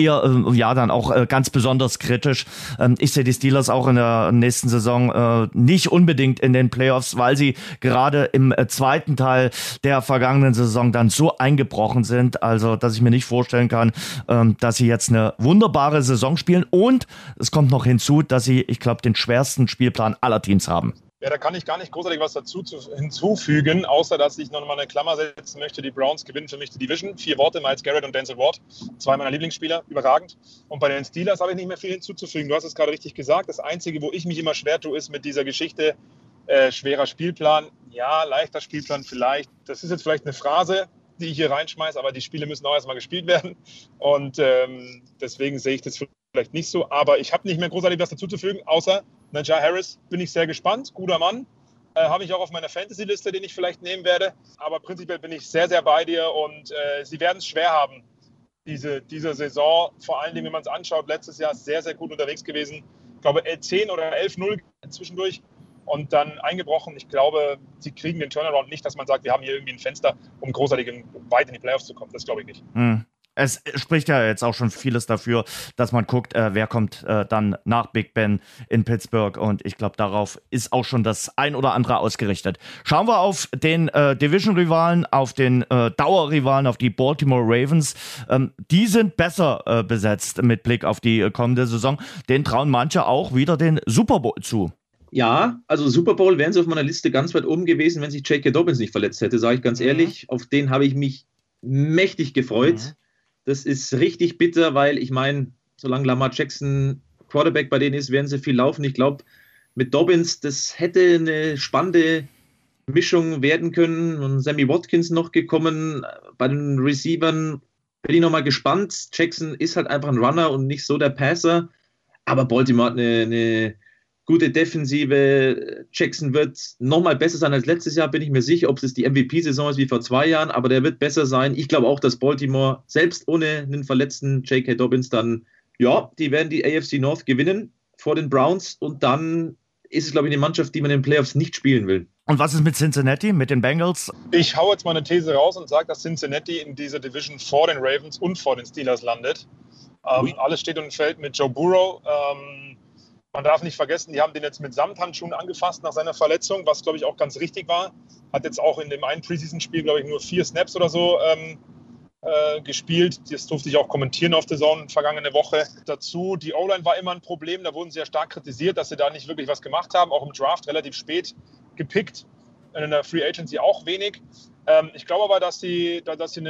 dann auch ganz besonders kritisch. Ich sehe die Steelers auch in der nächsten Saison nicht unbedingt in den Playoffs, weil sie gerade im zweiten Teil der vergangenen Saison dann so eingebrochen sind, also dass ich mir nicht vorstellen kann, dass sie jetzt eine wunderbare Saison spielen, und es kommt noch hinzu, dass sie, ich glaube, den schwersten Spielplan aller Teams haben. Ja, da kann ich gar nicht großartig was dazu hinzufügen, außer dass ich noch mal eine Klammer setzen möchte. Die Browns gewinnen für mich die Division. 4 Worte, Myles Garrett und Denzel Ward. 2 meiner Lieblingsspieler, überragend. Und bei den Steelers habe ich nicht mehr viel hinzuzufügen. Du hast es gerade richtig gesagt. Das Einzige, wo ich mich immer schwer tue, ist mit dieser Geschichte schwerer Spielplan. Ja, leichter Spielplan vielleicht. Das ist jetzt vielleicht eine Phrase, die ich hier reinschmeiße, aber die Spiele müssen auch erstmal gespielt werden. Und deswegen sehe ich das vielleicht nicht so. Aber ich habe nicht mehr großartig was dazuzufügen, außer Najee Harris, bin ich sehr gespannt. Guter Mann. Habe ich auch auf meiner Fantasy-Liste, den ich vielleicht nehmen werde. Aber prinzipiell bin ich sehr, sehr bei dir. Und sie werden es schwer haben, diese Saison. Vor allen Dingen, wenn man es anschaut, letztes Jahr sehr, sehr gut unterwegs gewesen. Ich glaube, 10 oder 11-0 zwischendurch. Und dann eingebrochen. Ich glaube, sie kriegen den Turnaround nicht, dass man sagt, wir haben hier irgendwie ein Fenster, um großartig weit in die Playoffs zu kommen. Das glaube ich nicht. Es spricht ja jetzt auch schon vieles dafür, dass man guckt, wer kommt dann nach Big Ben in Pittsburgh, und ich glaube, darauf ist auch schon das ein oder andere ausgerichtet. Schauen wir auf den Division-Rivalen, auf den Dauerrivalen, auf die Baltimore Ravens. Die sind besser besetzt mit Blick auf die kommende Saison. Den trauen manche auch wieder den Super Bowl zu. Ja, also Super Bowl wären sie auf meiner Liste ganz weit oben gewesen, wenn sich J.K. Dobbins nicht verletzt hätte, sage ich ganz ehrlich. Auf den habe ich mich mächtig gefreut. Das ist richtig bitter, weil ich meine, solange Lamar Jackson Quarterback bei denen ist, werden sie viel laufen. Ich glaube, mit Dobbins, das hätte eine spannende Mischung werden können. Und Sammy Watkins noch gekommen. Bei den Receivern bin ich nochmal gespannt. Jackson ist halt einfach ein Runner und nicht so der Passer. Aber Baltimore hat eine gute Defensive. Jackson wird nochmal besser sein als letztes Jahr, bin ich mir sicher. Ob es die MVP-Saison ist wie vor 2 Jahren, aber der wird besser sein. Ich glaube auch, dass Baltimore, selbst ohne einen verletzten J.K. Dobbins, dann, ja, die werden die AFC North gewinnen vor den Browns, und dann ist es, glaube ich, eine Mannschaft, die man in den Playoffs nicht spielen will. Und was ist mit Cincinnati, mit den Bengals? Ich hau jetzt mal eine These raus und sage, dass Cincinnati in dieser Division vor den Ravens und vor den Steelers landet. Alles steht und fällt mit Joe Burrow. Man darf nicht vergessen, die haben den jetzt mit Samthandschuhen angefasst nach seiner Verletzung, was, glaube ich, auch ganz richtig war. Hat jetzt auch in dem einen Preseason-Spiel, glaube ich, nur 4 Snaps oder so gespielt. Das durfte ich auch kommentieren auf der Zone vergangene Woche. Dazu, die O-Line war immer ein Problem. Da wurden sie ja stark kritisiert, dass sie da nicht wirklich was gemacht haben. Auch im Draft relativ spät gepickt. In der Free Agency auch wenig. Ich glaube aber, dass sie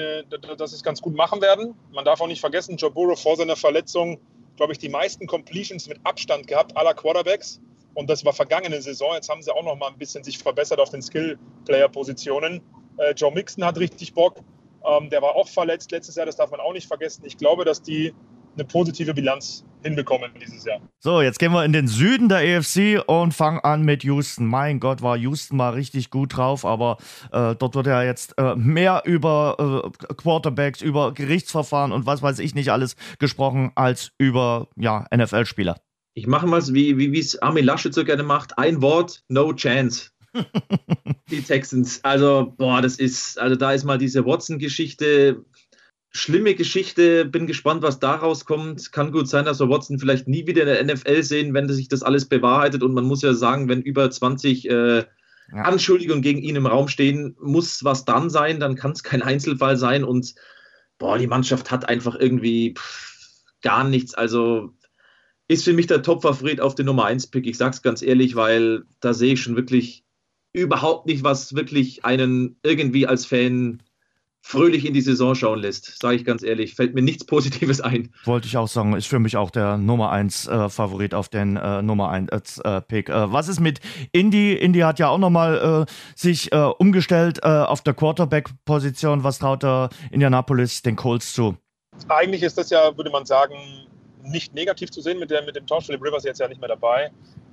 es ganz gut machen werden. Man darf auch nicht vergessen, Joe Burrow vor seiner Verletzung, glaube ich, die meisten Completions mit Abstand gehabt aller Quarterbacks. Und das war vergangene Saison. Jetzt haben sie auch noch mal ein bisschen sich verbessert auf den Skill-Player-Positionen. Joe Mixon hat richtig Bock. Der war auch verletzt letztes Jahr, das darf man auch nicht vergessen. Ich glaube, dass die eine positive Bilanz hinbekommen dieses Jahr. So, jetzt gehen wir in den Süden der AFC und fangen an mit Houston. Mein Gott, war Houston mal richtig gut drauf, aber dort wird ja jetzt mehr über Quarterbacks, über Gerichtsverfahren und was weiß ich nicht alles gesprochen, als über NFL-Spieler. Ich mache mal, wie es Armin Laschet so gerne macht, ein Wort, no chance. Die Texans, also da ist mal diese Watson-Geschichte. schlimme Geschichte. Bin gespannt, was daraus kommt. Kann gut sein, dass wir Watson vielleicht nie wieder in der NFL sehen, wenn sich das alles bewahrheitet. Und man muss ja sagen, wenn über 20 Anschuldigungen gegen ihn im Raum stehen, muss was dran sein. Dann kann es kein Einzelfall sein. Und die Mannschaft hat einfach irgendwie gar nichts. Also ist für mich der Top-Favorit auf den Nummer 1-Pick. Ich sag's ganz ehrlich, weil da sehe ich schon wirklich überhaupt nicht, was wirklich einen irgendwie als Fan fröhlich in die Saison schauen lässt. Sage ich ganz ehrlich. Fällt mir nichts Positives ein. Wollte ich auch sagen, ist für mich auch der Nummer 1 Favorit auf den Nummer 1 Pick. Was ist mit Indy? Indy hat ja auch nochmal sich umgestellt auf der Quarterback-Position. Was traut der Indianapolis den Colts zu? Eigentlich ist das ja, würde man sagen, nicht negativ zu sehen mit dem Tausch. Philip Rivers jetzt ja nicht mehr dabei.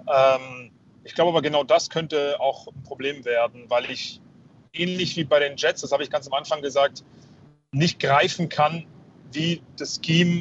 Ich glaube aber genau das könnte auch ein Problem werden, weil ich ähnlich wie bei den Jets, das habe ich ganz am Anfang gesagt, nicht greifen kann, wie das Scheme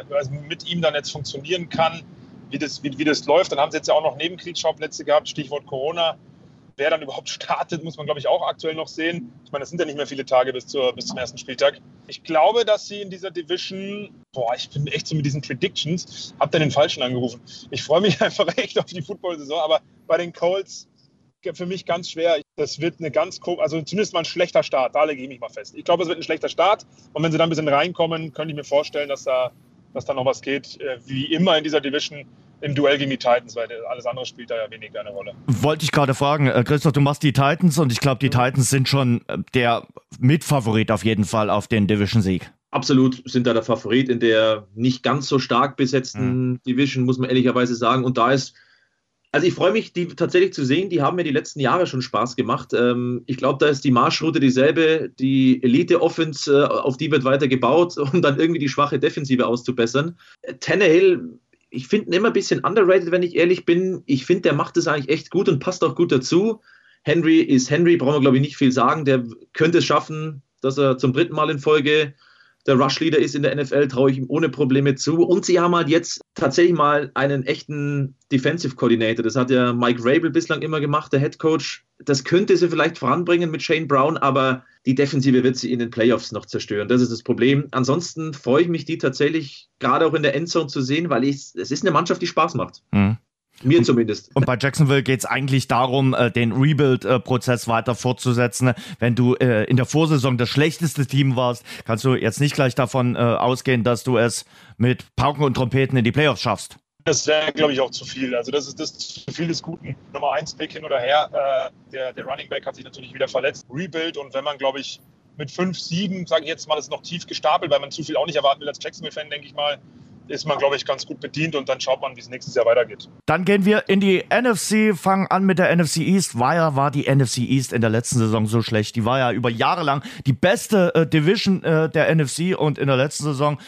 mit ihm dann jetzt funktionieren kann, wie das läuft. Dann haben sie jetzt ja auch noch Nebenkriegsschauplätze gehabt, Stichwort Corona. Wer dann überhaupt startet, muss man, glaube ich, auch aktuell noch sehen. Ich meine, es sind ja nicht mehr viele Tage bis zum ersten Spieltag. Ich glaube, dass sie in dieser Division, ich bin echt so mit diesen Predictions, hab dann den Falschen angerufen. Ich freue mich einfach echt auf die Football-Saison, aber bei den Colts für mich ganz schwer. Das wird also zumindest mal ein schlechter Start, da lege ich mich mal fest. Ich glaube, es wird ein schlechter Start und wenn sie dann ein bisschen reinkommen, könnte ich mir vorstellen, dass da noch was geht, wie immer in dieser Division im Duell gegen die Titans, weil alles andere spielt da ja weniger eine Rolle. Wollte ich gerade fragen, Christoph, du machst die Titans und ich glaube, die Titans sind schon der Mitfavorit auf jeden Fall auf den Division-Sieg. Absolut sind da der Favorit in der nicht ganz so stark besetzten Division, muss man ehrlicherweise sagen. Und da ist, also ich freue mich, die tatsächlich zu sehen, die haben mir die letzten Jahre schon Spaß gemacht. Ich glaube, da ist die Marschroute dieselbe, die Elite-Offense, auf die wird weiter gebaut, um dann irgendwie die schwache Defensive auszubessern. Tannehill, ich finde ihn immer ein bisschen underrated, wenn ich ehrlich bin. Ich finde, der macht es eigentlich echt gut und passt auch gut dazu. Henry ist Henry, brauchen wir, glaube ich, nicht viel sagen. Der könnte es schaffen, dass er zum 3. Mal in Folge der Rush-Leader ist in der NFL, traue ich ihm ohne Probleme zu. Und sie haben halt jetzt tatsächlich mal einen echten Defensive Coordinator. Das hat ja Mike Vrabel bislang immer gemacht, der Head Coach. Das könnte sie vielleicht voranbringen mit Shane Brown, aber die Defensive wird sie in den Playoffs noch zerstören. Das ist das Problem. Ansonsten freue ich mich, die tatsächlich gerade auch in der Endzone zu sehen, weil es ist eine Mannschaft, die Spaß macht. Mir zumindest. Und bei Jacksonville geht es eigentlich darum, den Rebuild-Prozess weiter fortzusetzen. Wenn du in der Vorsaison das schlechteste Team warst, kannst du jetzt nicht gleich davon ausgehen, dass du es mit Pauken und Trompeten in die Playoffs schaffst. Das wäre, glaube ich, auch zu viel. Also das ist zu viel des Guten. Nummer 1 Pick hin oder her. Der Running Back hat sich natürlich wieder verletzt. Rebuild, und wenn man, glaube ich, mit 5 Siegen, sage ich jetzt mal, das ist noch tief gestapelt, weil man zu viel auch nicht erwarten will als Jacksonville-Fan, denke ich mal, ist man, glaube ich, ganz gut bedient und dann schaut man, wie es nächstes Jahr weitergeht. Dann gehen wir in die NFC, fangen an mit der NFC East. War die NFC East in der letzten Saison so schlecht? Die war ja über Jahre lang die beste Division der NFC und in der letzten Saison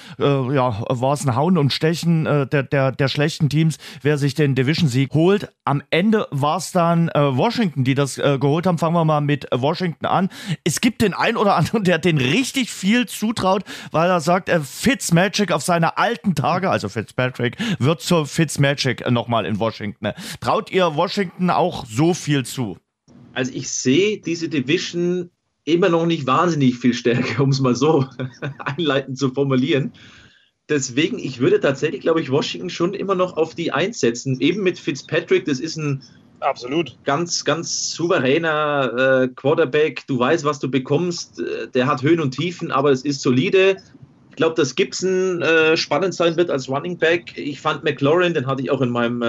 war es ein Hauen und Stechen der schlechten Teams, wer sich den Division-Sieg holt. Am Ende war es dann Washington, die das geholt haben. Fangen wir mal mit Washington an. Es gibt den einen oder anderen, der den richtig viel zutraut, weil er sagt, Fitzmagic auf seine alten Tage, also Fitzpatrick, wird zur Fitzmagic nochmal in Washington. Traut ihr Washington auch so viel zu? Also ich sehe diese Division immer noch nicht wahnsinnig viel stärker, um es mal so einleitend zu formulieren. Deswegen, ich würde tatsächlich, glaube ich, Washington schon immer noch auf die 1 setzen. Eben mit Fitzpatrick, das ist ein absolut ganz, ganz souveräner Quarterback. Du weißt, was du bekommst. Der hat Höhen und Tiefen, aber es ist solide. Ich glaube, dass Gibson spannend sein wird als Running Back. Ich fand McLaurin, den hatte ich auch in meinem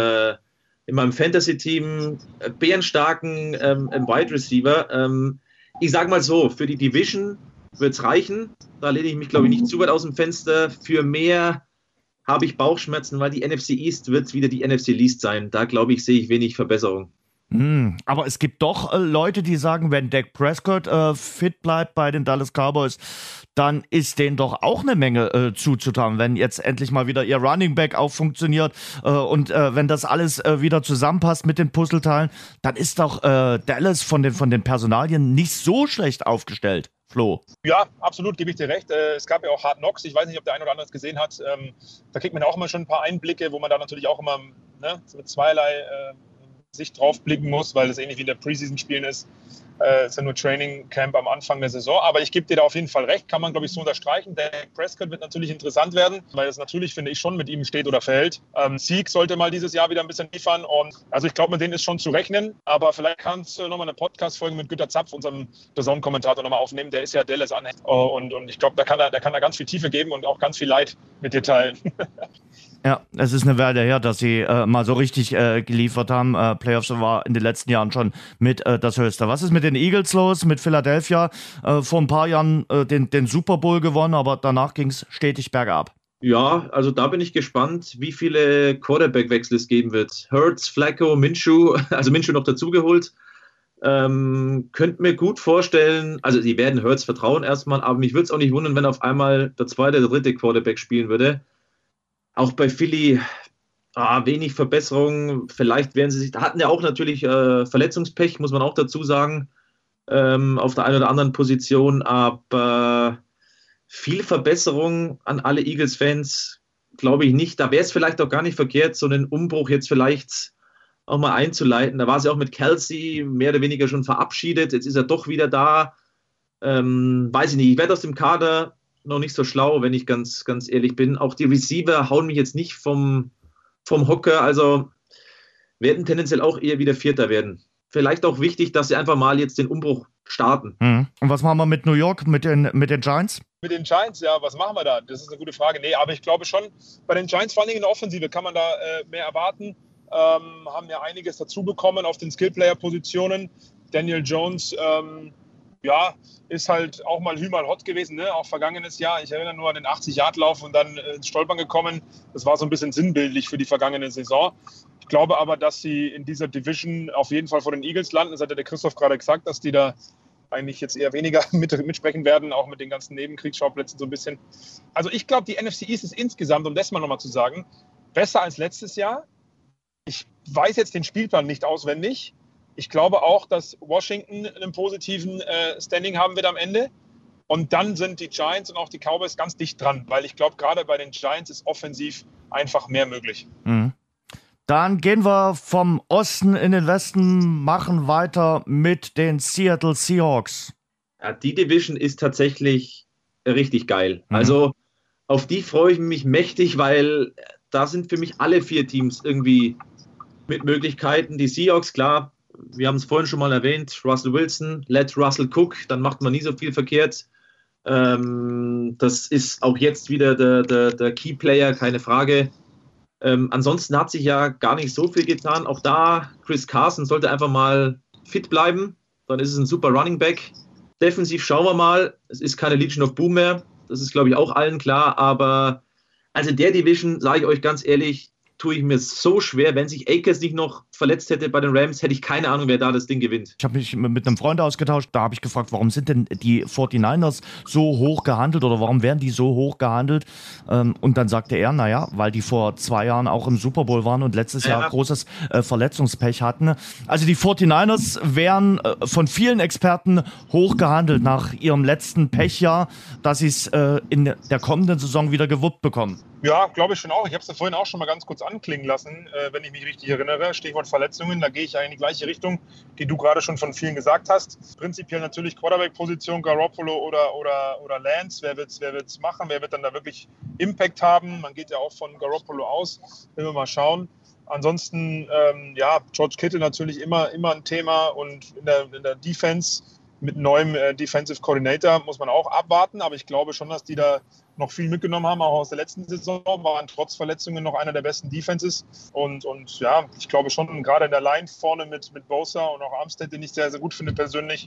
Fantasy-Team, bärenstarken Wide Receiver. Ich sage mal so, für die Division wird es reichen. Da lehne ich mich, glaube ich, nicht zu weit aus dem Fenster. Für mehr habe ich Bauchschmerzen, weil die NFC East wird wieder die NFC Least sein. Da, glaube ich, sehe ich wenig Verbesserung. Aber es gibt doch Leute, die sagen, wenn Dak Prescott fit bleibt bei den Dallas Cowboys, dann ist denen doch auch eine Menge zuzutrauen, wenn jetzt endlich mal wieder ihr Running Back auch funktioniert und wenn das alles wieder zusammenpasst mit den Puzzleteilen, dann ist doch Dallas von den Personalien nicht so schlecht aufgestellt. Flo. Ja, absolut, gebe ich dir recht. Es gab ja auch Hard Knocks, ich weiß nicht, ob der ein oder andere es gesehen hat. Da kriegt man auch immer schon ein paar Einblicke, wo man da natürlich auch immer mit zweierlei Sicht drauf blicken muss, weil das ähnlich wie in der Preseason-Spielen ist. Ist ja nur Training Camp am Anfang der Saison. Aber ich gebe dir da auf jeden Fall recht, kann man, glaube ich, so unterstreichen. Dak Prescott wird natürlich interessant werden, weil es natürlich, finde ich, schon mit ihm steht oder fällt. Sieg sollte mal dieses Jahr wieder ein bisschen liefern. Und also ich glaube, mit denen ist schon zu rechnen. Aber vielleicht kannst du nochmal eine Podcast-Folge mit Günter Zapf, unserem DAZN-Kommentator, nochmal aufnehmen. Der ist ja Dallas-Anhänger. Und ich glaube, der kann da ganz viel Tiefe geben und auch ganz viel Leid mit dir teilen. Ja, es ist eine Weile her, dass sie mal so richtig geliefert haben. Playoffs war in den letzten Jahren schon mit das Höchste. Was ist mit den Eagles los, mit Philadelphia? Vor ein paar Jahren den Super Bowl gewonnen, aber danach ging es stetig bergab. Ja, also da bin ich gespannt, wie viele Quarterback-Wechsel es geben wird. Hurts, Flacco, Minshew, also Minshew noch dazugeholt. Könnte mir gut vorstellen, also die werden Hurts vertrauen erstmal, aber mich würde es auch nicht wundern, wenn auf einmal der zweite oder dritte Quarterback spielen würde. Auch bei Philly wenig Verbesserung. Vielleicht werden sie sich, da hatten ja auch natürlich Verletzungspech, muss man auch dazu sagen, auf der einen oder anderen Position. Aber viel Verbesserung an alle Eagles-Fans glaube ich nicht. Da wäre es vielleicht auch gar nicht verkehrt, so einen Umbruch jetzt vielleicht auch mal einzuleiten. Da war sie auch mit Kelsey mehr oder weniger schon verabschiedet. Jetzt ist er doch wieder da. Weiß ich nicht. Ich werde aus dem Kader noch nicht so schlau, wenn ich ganz, ganz ehrlich bin. Auch die Receiver hauen mich jetzt nicht vom Hocker, also werden tendenziell auch eher wieder Vierter werden. Vielleicht auch wichtig, dass sie einfach mal jetzt den Umbruch starten. Und was machen wir mit New York, mit den Giants? Mit den Giants, ja, was machen wir da? Das ist eine gute Frage. Nee, aber ich glaube schon, bei den Giants, vor allem in der Offensive, kann man da mehr erwarten. Haben ja einiges dazu bekommen auf den Skill-Player-Positionen. Daniel Jones, ist halt auch mal mal hot gewesen, ne? Auch vergangenes Jahr. Ich erinnere nur an den 80-Yard-Lauf und dann ins Stolpern gekommen. Das war so ein bisschen sinnbildlich für die vergangene Saison. Ich glaube aber, dass sie in dieser Division auf jeden Fall vor den Eagles landen. Das hat ja der Christoph gerade gesagt, dass die da eigentlich jetzt eher weniger mitsprechen werden, auch mit den ganzen Nebenkriegsschauplätzen so ein bisschen. Also ich glaube, die NFC East ist insgesamt, um das mal nochmal zu sagen, besser als letztes Jahr. Ich weiß jetzt den Spielplan nicht auswendig. Ich glaube auch, dass Washington einen positiven Standing haben wird am Ende. Und dann sind die Giants und auch die Cowboys ganz dicht dran, weil ich glaube, gerade bei den Giants ist offensiv einfach mehr möglich. Dann gehen wir vom Osten in den Westen, machen weiter mit den Seattle Seahawks. Ja, die Division ist tatsächlich richtig geil. Also auf die freue ich mich mächtig, weil da sind für mich alle 4 Teams irgendwie mit Möglichkeiten. Die Seahawks, klar, wir haben es vorhin schon mal erwähnt, Russell Wilson, let Russell cook, dann macht man nie so viel verkehrt. Das ist auch jetzt wieder der Key Player, keine Frage. Ansonsten hat sich ja gar nicht so viel getan. Auch da, Chris Carson sollte einfach mal fit bleiben. Dann ist es ein super Running Back. Defensiv schauen wir mal. Es ist keine Legion of Boom mehr. Das ist, glaube ich, auch allen klar. Aber also in der Division, sage ich euch ganz ehrlich, tue ich mir so schwer. Wenn sich Akers nicht noch verletzt hätte bei den Rams, hätte ich keine Ahnung, wer da das Ding gewinnt. Ich habe mich mit einem Freund ausgetauscht, da habe ich gefragt, warum sind denn die 49ers so hoch gehandelt oder warum werden die so hoch gehandelt? Und dann sagte er, naja, weil die vor 2 Jahren auch im Super Bowl waren und letztes Jahr großes Verletzungspech hatten. Also die 49ers werden von vielen Experten hoch gehandelt nach ihrem letzten Pechjahr, dass sie es in der kommenden Saison wieder gewuppt bekommen. Ja, glaube ich schon auch. Ich habe es ja vorhin auch schon mal ganz kurz anklingen lassen, wenn ich mich richtig erinnere. Stichwort Verletzungen, da gehe ich ja in die gleiche Richtung, die du gerade schon von vielen gesagt hast. Prinzipiell natürlich Quarterback-Position, Garoppolo oder Lance. Wer wird's machen? Wer wird dann da wirklich Impact haben? Man geht ja auch von Garoppolo aus. Wenn wir mal schauen. Ansonsten, George Kittle natürlich immer ein Thema und in der Defense mit neuem Defensive Coordinator muss man auch abwarten, aber ich glaube schon, dass die da noch viel mitgenommen haben, auch aus der letzten Saison, waren trotz Verletzungen noch einer der besten Defenses und ja, ich glaube schon, gerade in der Line vorne mit Bosa und auch Armstead, den ich sehr, sehr gut finde persönlich,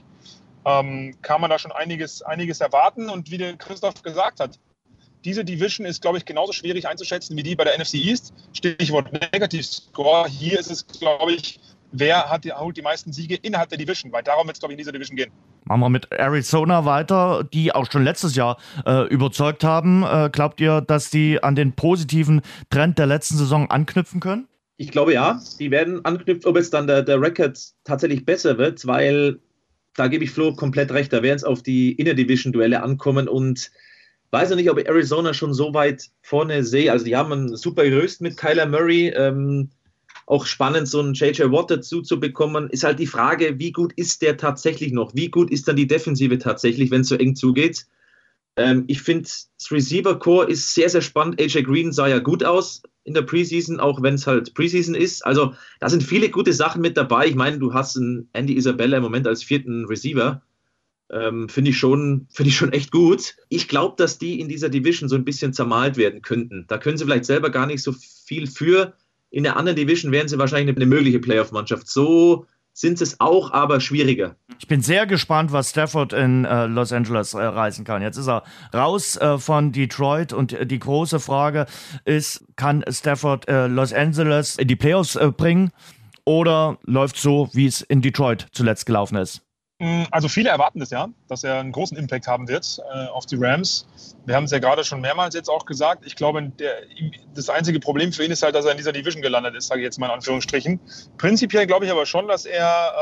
kann man da schon einiges erwarten und wie der Christoph gesagt hat, diese Division ist, glaube ich, genauso schwierig einzuschätzen wie die bei der NFC East. Stichwort Negativscore. Hier ist es, glaube ich, wer holt die meisten Siege innerhalb der Division, weil darum wird es, glaube ich, in dieser Division gehen. Machen wir mit Arizona weiter, die auch schon letztes Jahr überzeugt haben. Glaubt ihr, dass die an den positiven Trend der letzten Saison anknüpfen können? Ich glaube ja, die werden anknüpfen, ob jetzt dann der Rekord tatsächlich besser wird, weil da gebe ich Flo komplett recht, da werden es auf die Inner-Division-Duelle ankommen und weiß noch nicht, ob ich Arizona schon so weit vorne sehe. Also die haben ein super Gerüst mit Kyler Murray. auch spannend, so einen J.J. Watt dazu zu bekommen. Ist halt die Frage, wie gut ist der tatsächlich noch? Wie gut ist dann die Defensive tatsächlich, wenn es so eng zugeht? Ich finde, das Receiver-Core ist sehr, sehr spannend. AJ Green sah ja gut aus in der Preseason, auch wenn es halt Preseason ist. Also da sind viele gute Sachen mit dabei. Ich meine, du hast einen Andy Isabella im Moment als 4. Receiver. Finde ich schon echt gut. Ich glaube, dass die in dieser Division so ein bisschen zermalt werden könnten. Da können sie vielleicht selber gar nicht so viel für. In der anderen Division wären sie wahrscheinlich eine mögliche Playoff-Mannschaft. So sind es auch, aber schwieriger. Ich bin sehr gespannt, was Stafford in Los Angeles reißen kann. Jetzt ist er raus von Detroit und die große Frage ist, kann Stafford Los Angeles in die Playoffs bringen oder läuft so, wie es in Detroit zuletzt gelaufen ist? Also viele erwarten das ja, dass er einen großen Impact haben wird auf die Rams. Wir haben es ja gerade schon mehrmals jetzt auch gesagt. Ich glaube, das einzige Problem für ihn ist halt, dass er in dieser Division gelandet ist, sage ich jetzt mal in Anführungsstrichen. Prinzipiell glaube ich aber schon, dass er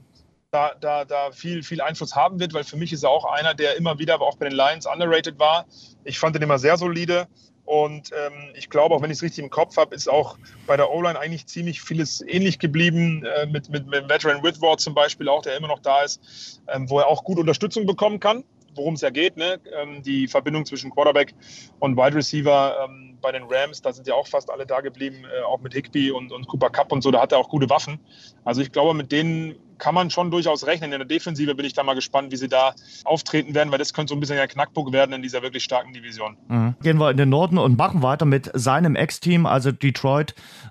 da viel Einfluss haben wird, weil für mich ist er auch einer, der immer wieder, aber auch bei den Lions, underrated war. Ich fand ihn immer sehr solide. Und ich glaube, auch wenn ich es richtig im Kopf habe, ist auch bei der O-Line eigentlich ziemlich vieles ähnlich geblieben, mit Veteran Whitworth zum Beispiel auch, der immer noch da ist, wo er auch gut Unterstützung bekommen kann, worum es ja geht, ne? Die Verbindung zwischen Quarterback und Wide Receiver bei den Rams, da sind ja auch fast alle da geblieben, auch mit Higbee und Cooper Kupp und so, da hat er auch gute Waffen. Also ich glaube, mit denen kann man schon durchaus rechnen. In der Defensive bin ich da mal gespannt, wie sie da auftreten werden, weil das könnte so ein bisschen ein Knackpunkt werden in dieser wirklich starken Division. Gehen wir in den Norden und machen weiter mit seinem Ex-Team, also Detroit.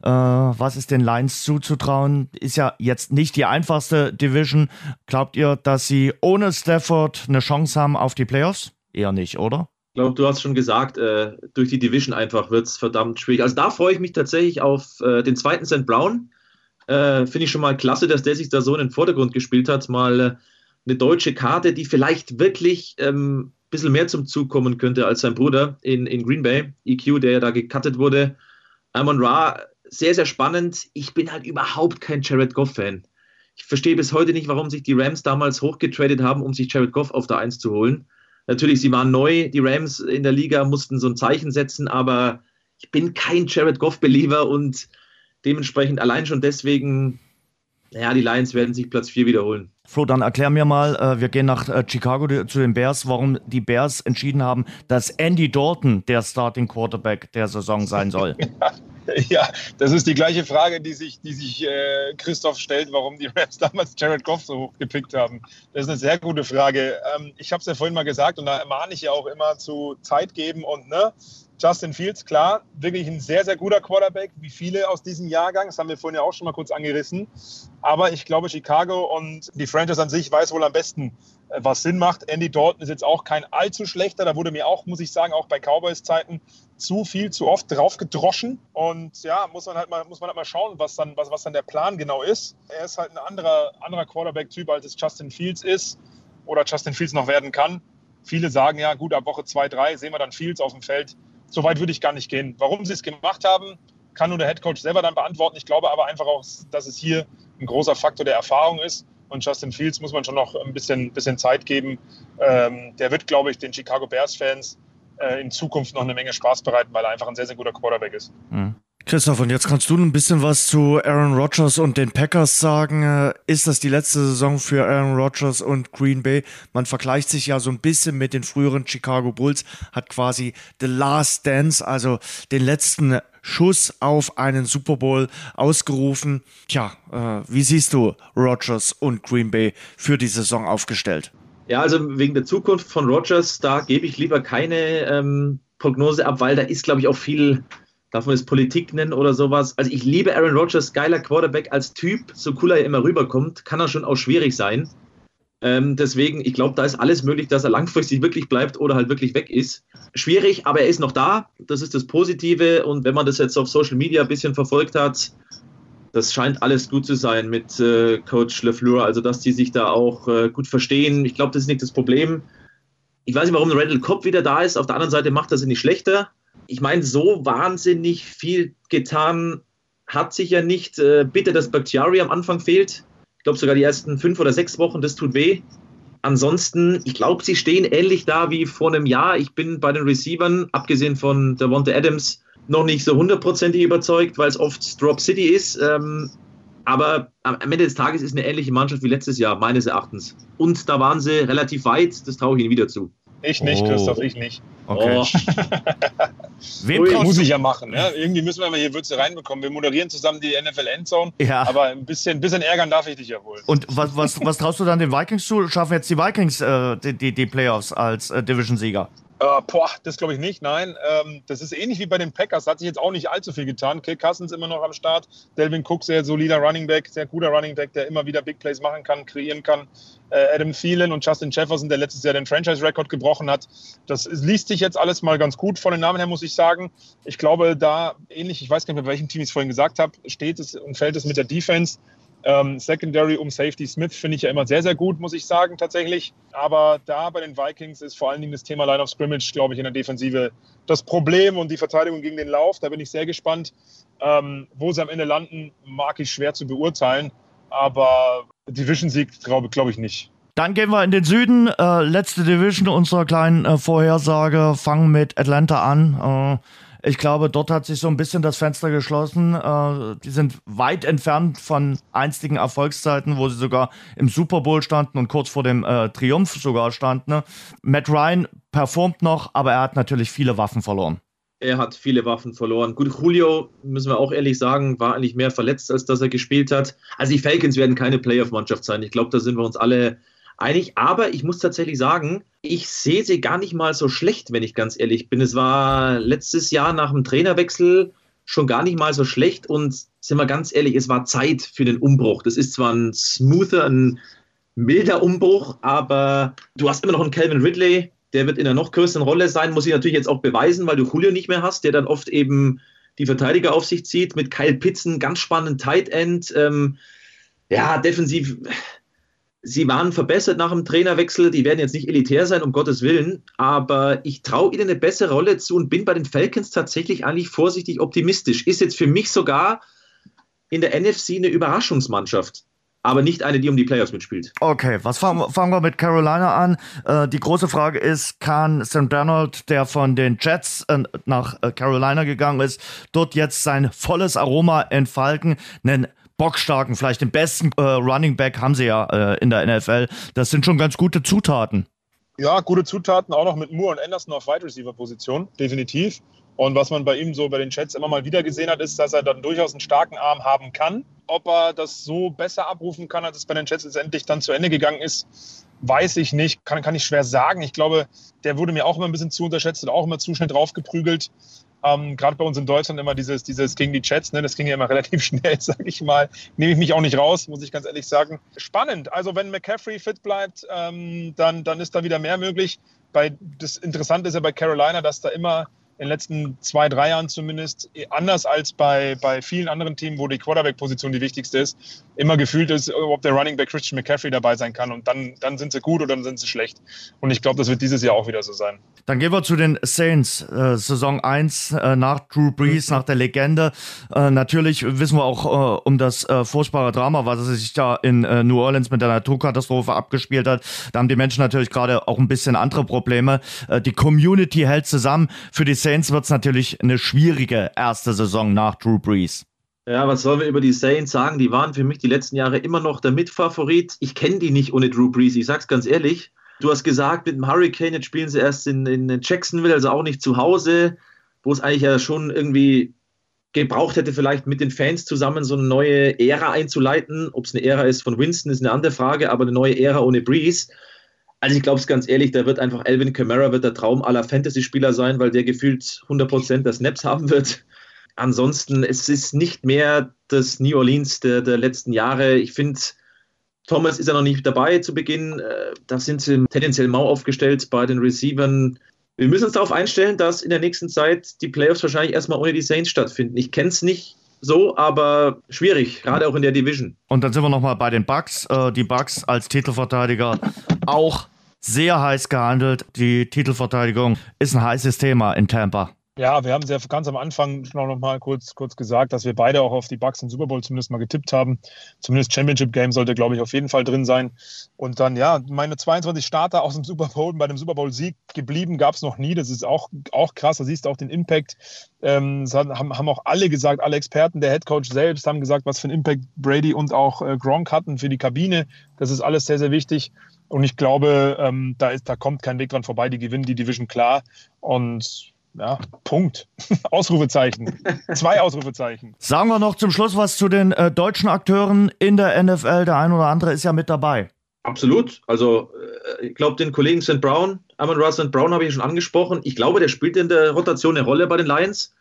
Was ist den Lions zuzutrauen? Ist ja jetzt nicht die einfachste Division. Glaubt ihr, dass sie ohne Stafford eine Chance haben auf die Playoffs? Eher nicht, oder? Ich glaube, du hast schon gesagt, durch die Division einfach wird es verdammt schwierig. Also da freue ich mich tatsächlich auf den zweiten St. Brown. Finde ich schon mal klasse, dass der sich da so in den Vordergrund gespielt hat. Mal eine deutsche Karte, die vielleicht wirklich ein bisschen mehr zum Zug kommen könnte als sein Bruder in Green Bay. EQ, der ja da gecuttet wurde. Amon-Ra, sehr, sehr spannend. Ich bin halt überhaupt kein Jared Goff-Fan. Ich verstehe bis heute nicht, warum sich die Rams damals hochgetradet haben, um sich Jared Goff auf der 1 zu holen. Natürlich, sie waren neu, die Rams in der Liga mussten so ein Zeichen setzen, aber ich bin kein Jared Goff-Believer und dementsprechend allein schon deswegen, naja, die Lions werden sich Platz 4 wiederholen. Flo, dann erklär mir mal, wir gehen nach Chicago zu den Bears, warum die Bears entschieden haben, dass Andy Dalton der Starting Quarterback der Saison sein soll. Ja, das ist die gleiche Frage, die sich Christoph stellt, warum die Rams damals Jared Goff so hoch gepickt haben. Das ist eine sehr gute Frage. Ich habe es ja vorhin mal gesagt und da mahne ich ja auch immer zu Zeit geben und Justin Fields, klar, wirklich ein sehr, sehr guter Quarterback, wie viele aus diesem Jahrgang. Das haben wir vorhin ja auch schon mal kurz angerissen. Aber ich glaube, Chicago und die Franchise an sich weiß wohl am besten, was Sinn macht. Andy Dalton ist jetzt auch kein allzu schlechter. Da wurde mir auch, muss ich sagen, auch bei Cowboys-Zeiten zu oft drauf gedroschen. Und ja, muss man halt mal schauen, was dann der Plan genau ist. Er ist halt ein anderer Quarterback-Typ, als es Justin Fields ist oder Justin Fields noch werden kann. Viele sagen ja, gut, ab Woche 2, 3 sehen wir dann Fields auf dem Feld. So weit würde ich gar nicht gehen. Warum sie es gemacht haben, kann nur der Headcoach selber dann beantworten. Ich glaube aber einfach auch, dass es hier ein großer Faktor der Erfahrung ist. Und Justin Fields muss man schon noch ein bisschen Zeit geben. Der wird, glaube ich, den Chicago Bears-Fans in Zukunft noch eine Menge Spaß bereiten, weil er einfach ein sehr, sehr guter Quarterback ist. Christoph, und jetzt kannst du ein bisschen was zu Aaron Rodgers und den Packers sagen. Ist das die letzte Saison für Aaron Rodgers und Green Bay? Man vergleicht sich ja so ein bisschen mit den früheren Chicago Bulls, hat quasi The Last Dance, also den letzten Schuss auf einen Super Bowl ausgerufen. Tja, wie siehst du Rodgers und Green Bay für die Saison aufgestellt? Ja, also wegen der Zukunft von Rodgers, da gebe ich lieber keine Prognose ab, weil da ist, glaube ich, auch viel, darf man es Politik nennen oder sowas. Also ich liebe Aaron Rodgers, geiler Quarterback als Typ, so cool er immer rüberkommt, kann er schon auch schwierig sein. Deswegen, ich glaube, da ist alles möglich, dass er langfristig wirklich bleibt oder halt wirklich weg ist. Schwierig, aber er ist noch da, das ist das Positive und wenn man das jetzt auf Social Media ein bisschen verfolgt hat, das scheint alles gut zu sein mit Coach LaFleur, also dass die sich da auch gut verstehen. Ich glaube, das ist nicht das Problem. Ich weiß nicht, warum Randall Cobb wieder da ist, auf der anderen Seite macht er sie nicht schlechter. Ich meine, so wahnsinnig viel getan hat sich ja nicht. Bitte, dass Bakhtiari am Anfang fehlt. Ich glaube sogar die ersten 5 oder 6 Wochen, das tut weh. Ansonsten, ich glaube, sie stehen ähnlich da wie vor einem Jahr. Ich bin bei den Receivern, abgesehen von Davante Adams, noch nicht so hundertprozentig überzeugt, weil es oft Drop City ist. Aber am Ende des Tages ist eine ähnliche Mannschaft wie letztes Jahr, meines Erachtens. Und da waren sie relativ weit, das traue ich ihnen wieder zu. Ich nicht, Christoph, ich nicht. Okay. Wem muss ich ja machen. Ja? Irgendwie müssen wir mal hier Würze reinbekommen. Wir moderieren zusammen die NFL Endzone, aber ein bisschen ärgern darf ich dich ja wohl. Und was traust du dann den Vikings zu? Schaffen jetzt die Vikings die Playoffs als Division-Sieger? Das glaube ich nicht, nein. Das ist ähnlich wie bei den Packers, hat sich jetzt auch nicht allzu viel getan. Kirk Cousins immer noch am Start, Delvin Cook, sehr solider Running Back, sehr guter Running Back, der immer wieder Big Plays machen kann, kreieren kann. Adam Thielen und Justin Jefferson, der letztes Jahr den Franchise-Rekord gebrochen hat. Das liest sich jetzt alles mal ganz gut von den Namen her, muss ich sagen. Ich glaube, da ähnlich, ich weiß gar nicht mehr, bei welchem Team ich es vorhin gesagt habe, steht es und fällt es mit der Defense. Secondary um Safety Smith finde ich ja immer sehr, sehr gut, muss ich sagen, tatsächlich. Aber da bei den Vikings ist vor allen Dingen das Thema Line of Scrimmage, glaube ich, in der Defensive das Problem und die Verteidigung gegen den Lauf. Da bin ich sehr gespannt. Wo sie am Ende landen, mag ich schwer zu beurteilen. Aber Division-Sieg glaube ich nicht. Dann gehen wir in den Süden. Letzte Division unserer kleinen Vorhersage. Fangen mit Atlanta an. Ich glaube, dort hat sich so ein bisschen das Fenster geschlossen. Die sind weit entfernt von einstigen Erfolgszeiten, wo sie sogar im Super Bowl standen und kurz vor dem Triumph sogar standen. Matt Ryan performt noch, aber er hat natürlich viele Waffen verloren. Er hat viele Waffen verloren. Gut, Julio, müssen wir auch ehrlich sagen, war eigentlich mehr verletzt, als dass er gespielt hat. Also die Falcons werden keine Playoff-Mannschaft sein. Ich glaube, da sind wir uns alle einig. Aber ich muss tatsächlich sagen, ich sehe sie gar nicht mal so schlecht, wenn ich ganz ehrlich bin. Es war letztes Jahr nach dem Trainerwechsel schon gar nicht mal so schlecht. Und sind wir ganz ehrlich, es war Zeit für den Umbruch. Das ist zwar ein smoother, ein milder Umbruch, aber du hast immer noch einen Calvin Ridley, der wird in einer noch größeren Rolle sein, muss ich natürlich jetzt auch beweisen, weil du Julio nicht mehr hast, der dann oft eben die Verteidiger auf sich zieht, mit Kyle Pitts, ganz spannend Tight End. Defensiv, sie waren verbessert nach dem Trainerwechsel, die werden jetzt nicht elitär sein, um Gottes Willen, aber ich traue ihnen eine bessere Rolle zu und bin bei den Falcons tatsächlich eigentlich vorsichtig optimistisch. Ist jetzt für mich sogar in der NFC eine Überraschungsmannschaft. Aber nicht eine, die um die Playoffs mitspielt. Okay, fangen wir mit Carolina an. Die große Frage ist, kann Sam Darnold, der von den Jets nach Carolina gegangen ist, dort jetzt sein volles Aroma entfalten? Einen bockstarken, vielleicht den besten Running Back haben sie ja in der NFL. Das sind schon ganz gute Zutaten. Ja, gute Zutaten, auch noch mit Moore und Anderson auf Wide Receiver Position, definitiv. Und was man bei ihm so bei den Jets immer mal wieder gesehen hat, ist, dass er dann durchaus einen starken Arm haben kann. Ob er das so besser abrufen kann, als es bei den Jets letztendlich dann zu Ende gegangen ist, weiß ich nicht, kann ich schwer sagen. Ich glaube, der wurde mir auch immer ein bisschen zu unterschätzt und auch immer zu schnell draufgeprügelt. Gerade bei uns in Deutschland immer dieses gegen die Jets, ne, das ging ja immer relativ schnell, sage ich mal. Nehme ich mich auch nicht raus, muss ich ganz ehrlich sagen. Spannend, also wenn McCaffrey fit bleibt, dann ist da wieder mehr möglich. Das Interessante ist ja bei Carolina, dass da immer in den letzten 2-3 Jahren zumindest, anders als bei vielen anderen Teams, wo die Quarterback-Position die wichtigste ist, immer gefühlt ist, ob der Running Back Christian McCaffrey dabei sein kann und dann sind sie gut oder dann sind sie schlecht. Und ich glaube, das wird dieses Jahr auch wieder so sein. Dann gehen wir zu den Saints. Saison 1 nach Drew Brees, nach der Legende. Natürlich wissen wir auch um das furchtbare Drama, was sich da in New Orleans mit der Naturkatastrophe abgespielt hat. Da haben die Menschen natürlich gerade auch ein bisschen andere Probleme. Die Community hält zusammen. Für die Saints wird es natürlich eine schwierige erste Saison nach Drew Brees. Ja, was sollen wir über die Saints sagen? Die waren für mich die letzten Jahre immer noch der Mitfavorit. Ich kenne die nicht ohne Drew Brees, ich sag's ganz ehrlich. Du hast gesagt, mit dem Hurricane, jetzt spielen sie erst in Jacksonville, also auch nicht zu Hause, wo es eigentlich ja schon irgendwie gebraucht hätte, vielleicht mit den Fans zusammen so eine neue Ära einzuleiten. Ob es eine Ära ist von Winston, ist eine andere Frage, aber eine neue Ära ohne Brees. Also ich glaube es ganz ehrlich, da wird einfach Alvin Kamara wird der Traum aller Fantasy-Spieler sein, weil der gefühlt 100% der Snaps haben wird. Ansonsten, es ist nicht mehr das New Orleans der letzten Jahre. Ich finde, Thomas ist ja noch nicht dabei zu Beginn. Da sind sie tendenziell mau aufgestellt bei den Receivern. Wir müssen uns darauf einstellen, dass in der nächsten Zeit die Playoffs wahrscheinlich erstmal ohne die Saints stattfinden. Ich kenne es nicht so, aber schwierig, gerade auch in der Division. Und dann sind wir nochmal bei den Bucks. Die Bucks als Titelverteidiger auch sehr heiß gehandelt. Die Titelverteidigung ist ein heißes Thema in Tampa. Ja, wir haben es ja ganz am Anfang noch mal kurz gesagt, dass wir beide auch auf die Bucks im Super Bowl zumindest mal getippt haben. Zumindest Championship Game sollte, glaube ich, auf jeden Fall drin sein. Und dann, ja, meine 22 Starter aus dem Super Bowl, bei dem Super Bowl-Sieg geblieben, gab es noch nie. Das ist auch krass, da siehst du auch den Impact. Das haben auch alle gesagt, alle Experten, der Headcoach selbst haben gesagt, was für einen Impact Brady und auch Gronk hatten für die Kabine. Das ist alles sehr, sehr wichtig. Und ich glaube, da kommt kein Weg dran vorbei. Die gewinnen die Division klar. Und ja, Punkt. Ausrufezeichen. 2 Ausrufezeichen. Sagen wir noch zum Schluss was zu den deutschen Akteuren in der NFL. Der ein oder andere ist ja mit dabei. Absolut. Also ich glaube, den Kollegen St. Brown, Amon-Ra St. Brown habe ich schon angesprochen. Ich glaube, der spielt in der Rotation eine Rolle bei den Lions.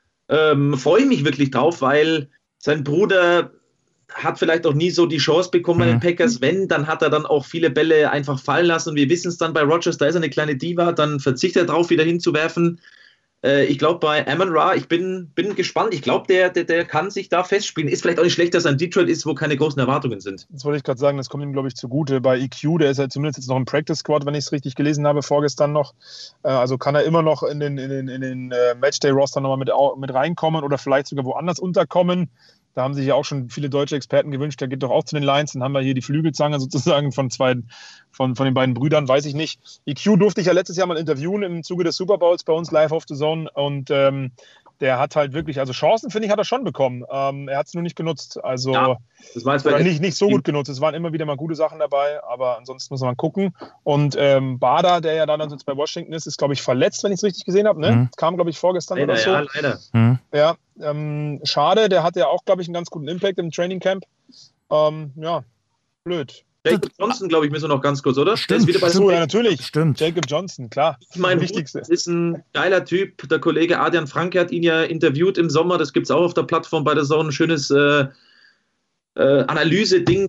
Freue ich mich wirklich drauf, weil sein Bruder hat vielleicht auch nie so die Chance bekommen bei den Packers. Wenn, dann hat er dann auch viele Bälle einfach fallen lassen. Und wir wissen es dann bei Rodgers, da ist er eine kleine Diva, dann verzichtet er drauf, wieder hinzuwerfen. Ich glaube, bei Amon-Ra, ich bin gespannt. Ich glaube, der kann sich da festspielen. Ist vielleicht auch nicht schlecht, dass er in Detroit ist, wo keine großen Erwartungen sind. Das wollte ich gerade sagen, das kommt ihm, glaube ich, zugute. Bei EQ, der ist ja zumindest jetzt noch im Practice Squad, wenn ich es richtig gelesen habe, vorgestern noch. Also kann er immer noch in den Matchday-Roster nochmal mit reinkommen oder vielleicht sogar woanders unterkommen. Da haben sich ja auch schon viele deutsche Experten gewünscht, der geht doch auch zu den Lions. Dann haben wir hier die Flügelzange sozusagen von den beiden Brüdern, weiß ich nicht. EQ durfte ich ja letztes Jahr mal interviewen im Zuge des Super Bowls bei uns live auf The Zone. Und der hat halt wirklich, also Chancen, finde ich, hat er schon bekommen. Er hat es nur nicht genutzt. Also ja, das war jetzt nicht so gut genutzt. Es waren immer wieder mal gute Sachen dabei, aber ansonsten muss man gucken. Und Bader, der ja dann jetzt bei Washington ist, glaube ich, verletzt, wenn ich es richtig gesehen habe. Ne? Kam, glaube ich, vorgestern leider, oder so. Ja, leider. Ja, schade, der hatte ja auch, glaube ich, einen ganz guten Impact im Training Camp. Ja, blöd. Jacob Johnson, glaube ich, müssen wir noch ganz kurz, oder? Stimmt, ja, natürlich. Stimmt. Jacob Johnson, kklar. Ich meine, Wichtigste ist ein geiler Typ. Der Kollege Adrian Franke hat ihn ja interviewt im Sommer. Das gibt es auch auf der Plattform bei der Zone. Ein schönes Analyse-Ding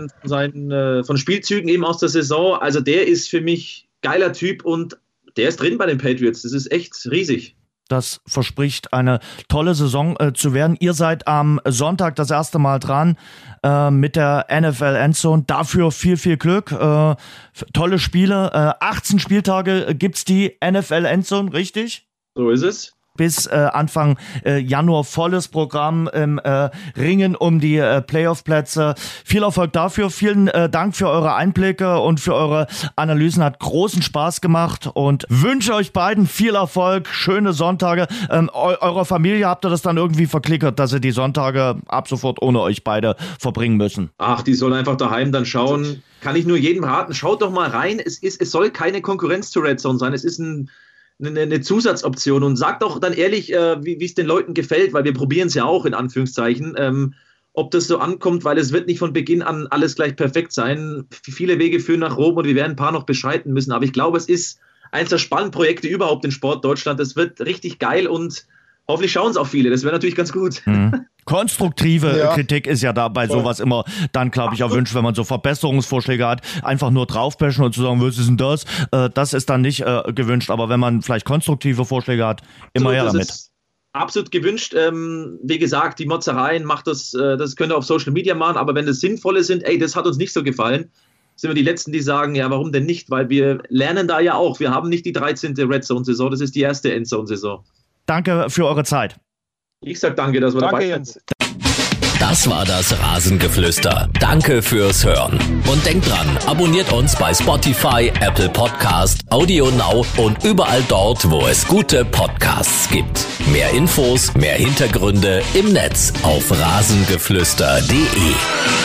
von Spielzügen eben aus der Saison. Also der ist für mich geiler Typ und der ist drin bei den Patriots. Das ist echt riesig. Das verspricht eine tolle Saison zu werden. Ihr seid am Sonntag das erste Mal dran mit der NFL Endzone. Dafür viel, viel Glück. Tolle Spiele. 18 Spieltage gibt's die NFL Endzone, richtig? So ist es. Bis Anfang Januar volles Programm im Ringen um die Playoff-Plätze. Viel Erfolg dafür. Vielen Dank für eure Einblicke und für eure Analysen. Hat großen Spaß gemacht und wünsche euch beiden viel Erfolg. Schöne Sonntage. Eurer Familie habt ihr das dann irgendwie verklickert, dass sie die Sonntage ab sofort ohne euch beide verbringen müssen? Ach, die sollen einfach daheim dann schauen. Kann ich nur jedem raten. Schaut doch mal rein. Es soll keine Konkurrenz zu Red Zone sein. Es ist eine Zusatzoption und sagt auch dann ehrlich, wie es den Leuten gefällt, weil wir probieren es ja auch in Anführungszeichen, ob das so ankommt, weil es wird nicht von Beginn an alles gleich perfekt sein. Viele Wege führen nach Rom und wir werden ein paar noch beschreiten müssen, aber ich glaube, es ist eines der spannenden Projekte überhaupt in Sport Deutschland. Das wird richtig geil und hoffentlich schauen es auch viele. Das wäre natürlich ganz gut. Konstruktive Kritik ist ja da bei sowas immer dann, glaube ich, erwünscht, wenn man so Verbesserungsvorschläge hat. Einfach nur draufbashen und zu sagen, was ist denn das? Das ist dann nicht gewünscht. Aber wenn man vielleicht konstruktive Vorschläge hat, immer her damit. Absolut gewünscht. Wie gesagt, die Motzereien macht das könnt ihr auf Social Media machen. Aber wenn das Sinnvolle sind, das hat uns nicht so gefallen, sind wir die Letzten, die sagen, ja, warum denn nicht? Weil wir lernen da ja auch. Wir haben nicht die 13. Red Zone-Saison, das ist die erste Endzone-Saison. Danke für eure Zeit. Ich sag danke, dass wir dabei sind. Jens. Das war das Rasengeflüster. Danke fürs Hören. Und denkt dran, abonniert uns bei Spotify, Apple Podcast, Audio Now und überall dort, wo es gute Podcasts gibt. Mehr Infos, mehr Hintergründe im Netz auf rasengeflüster.de.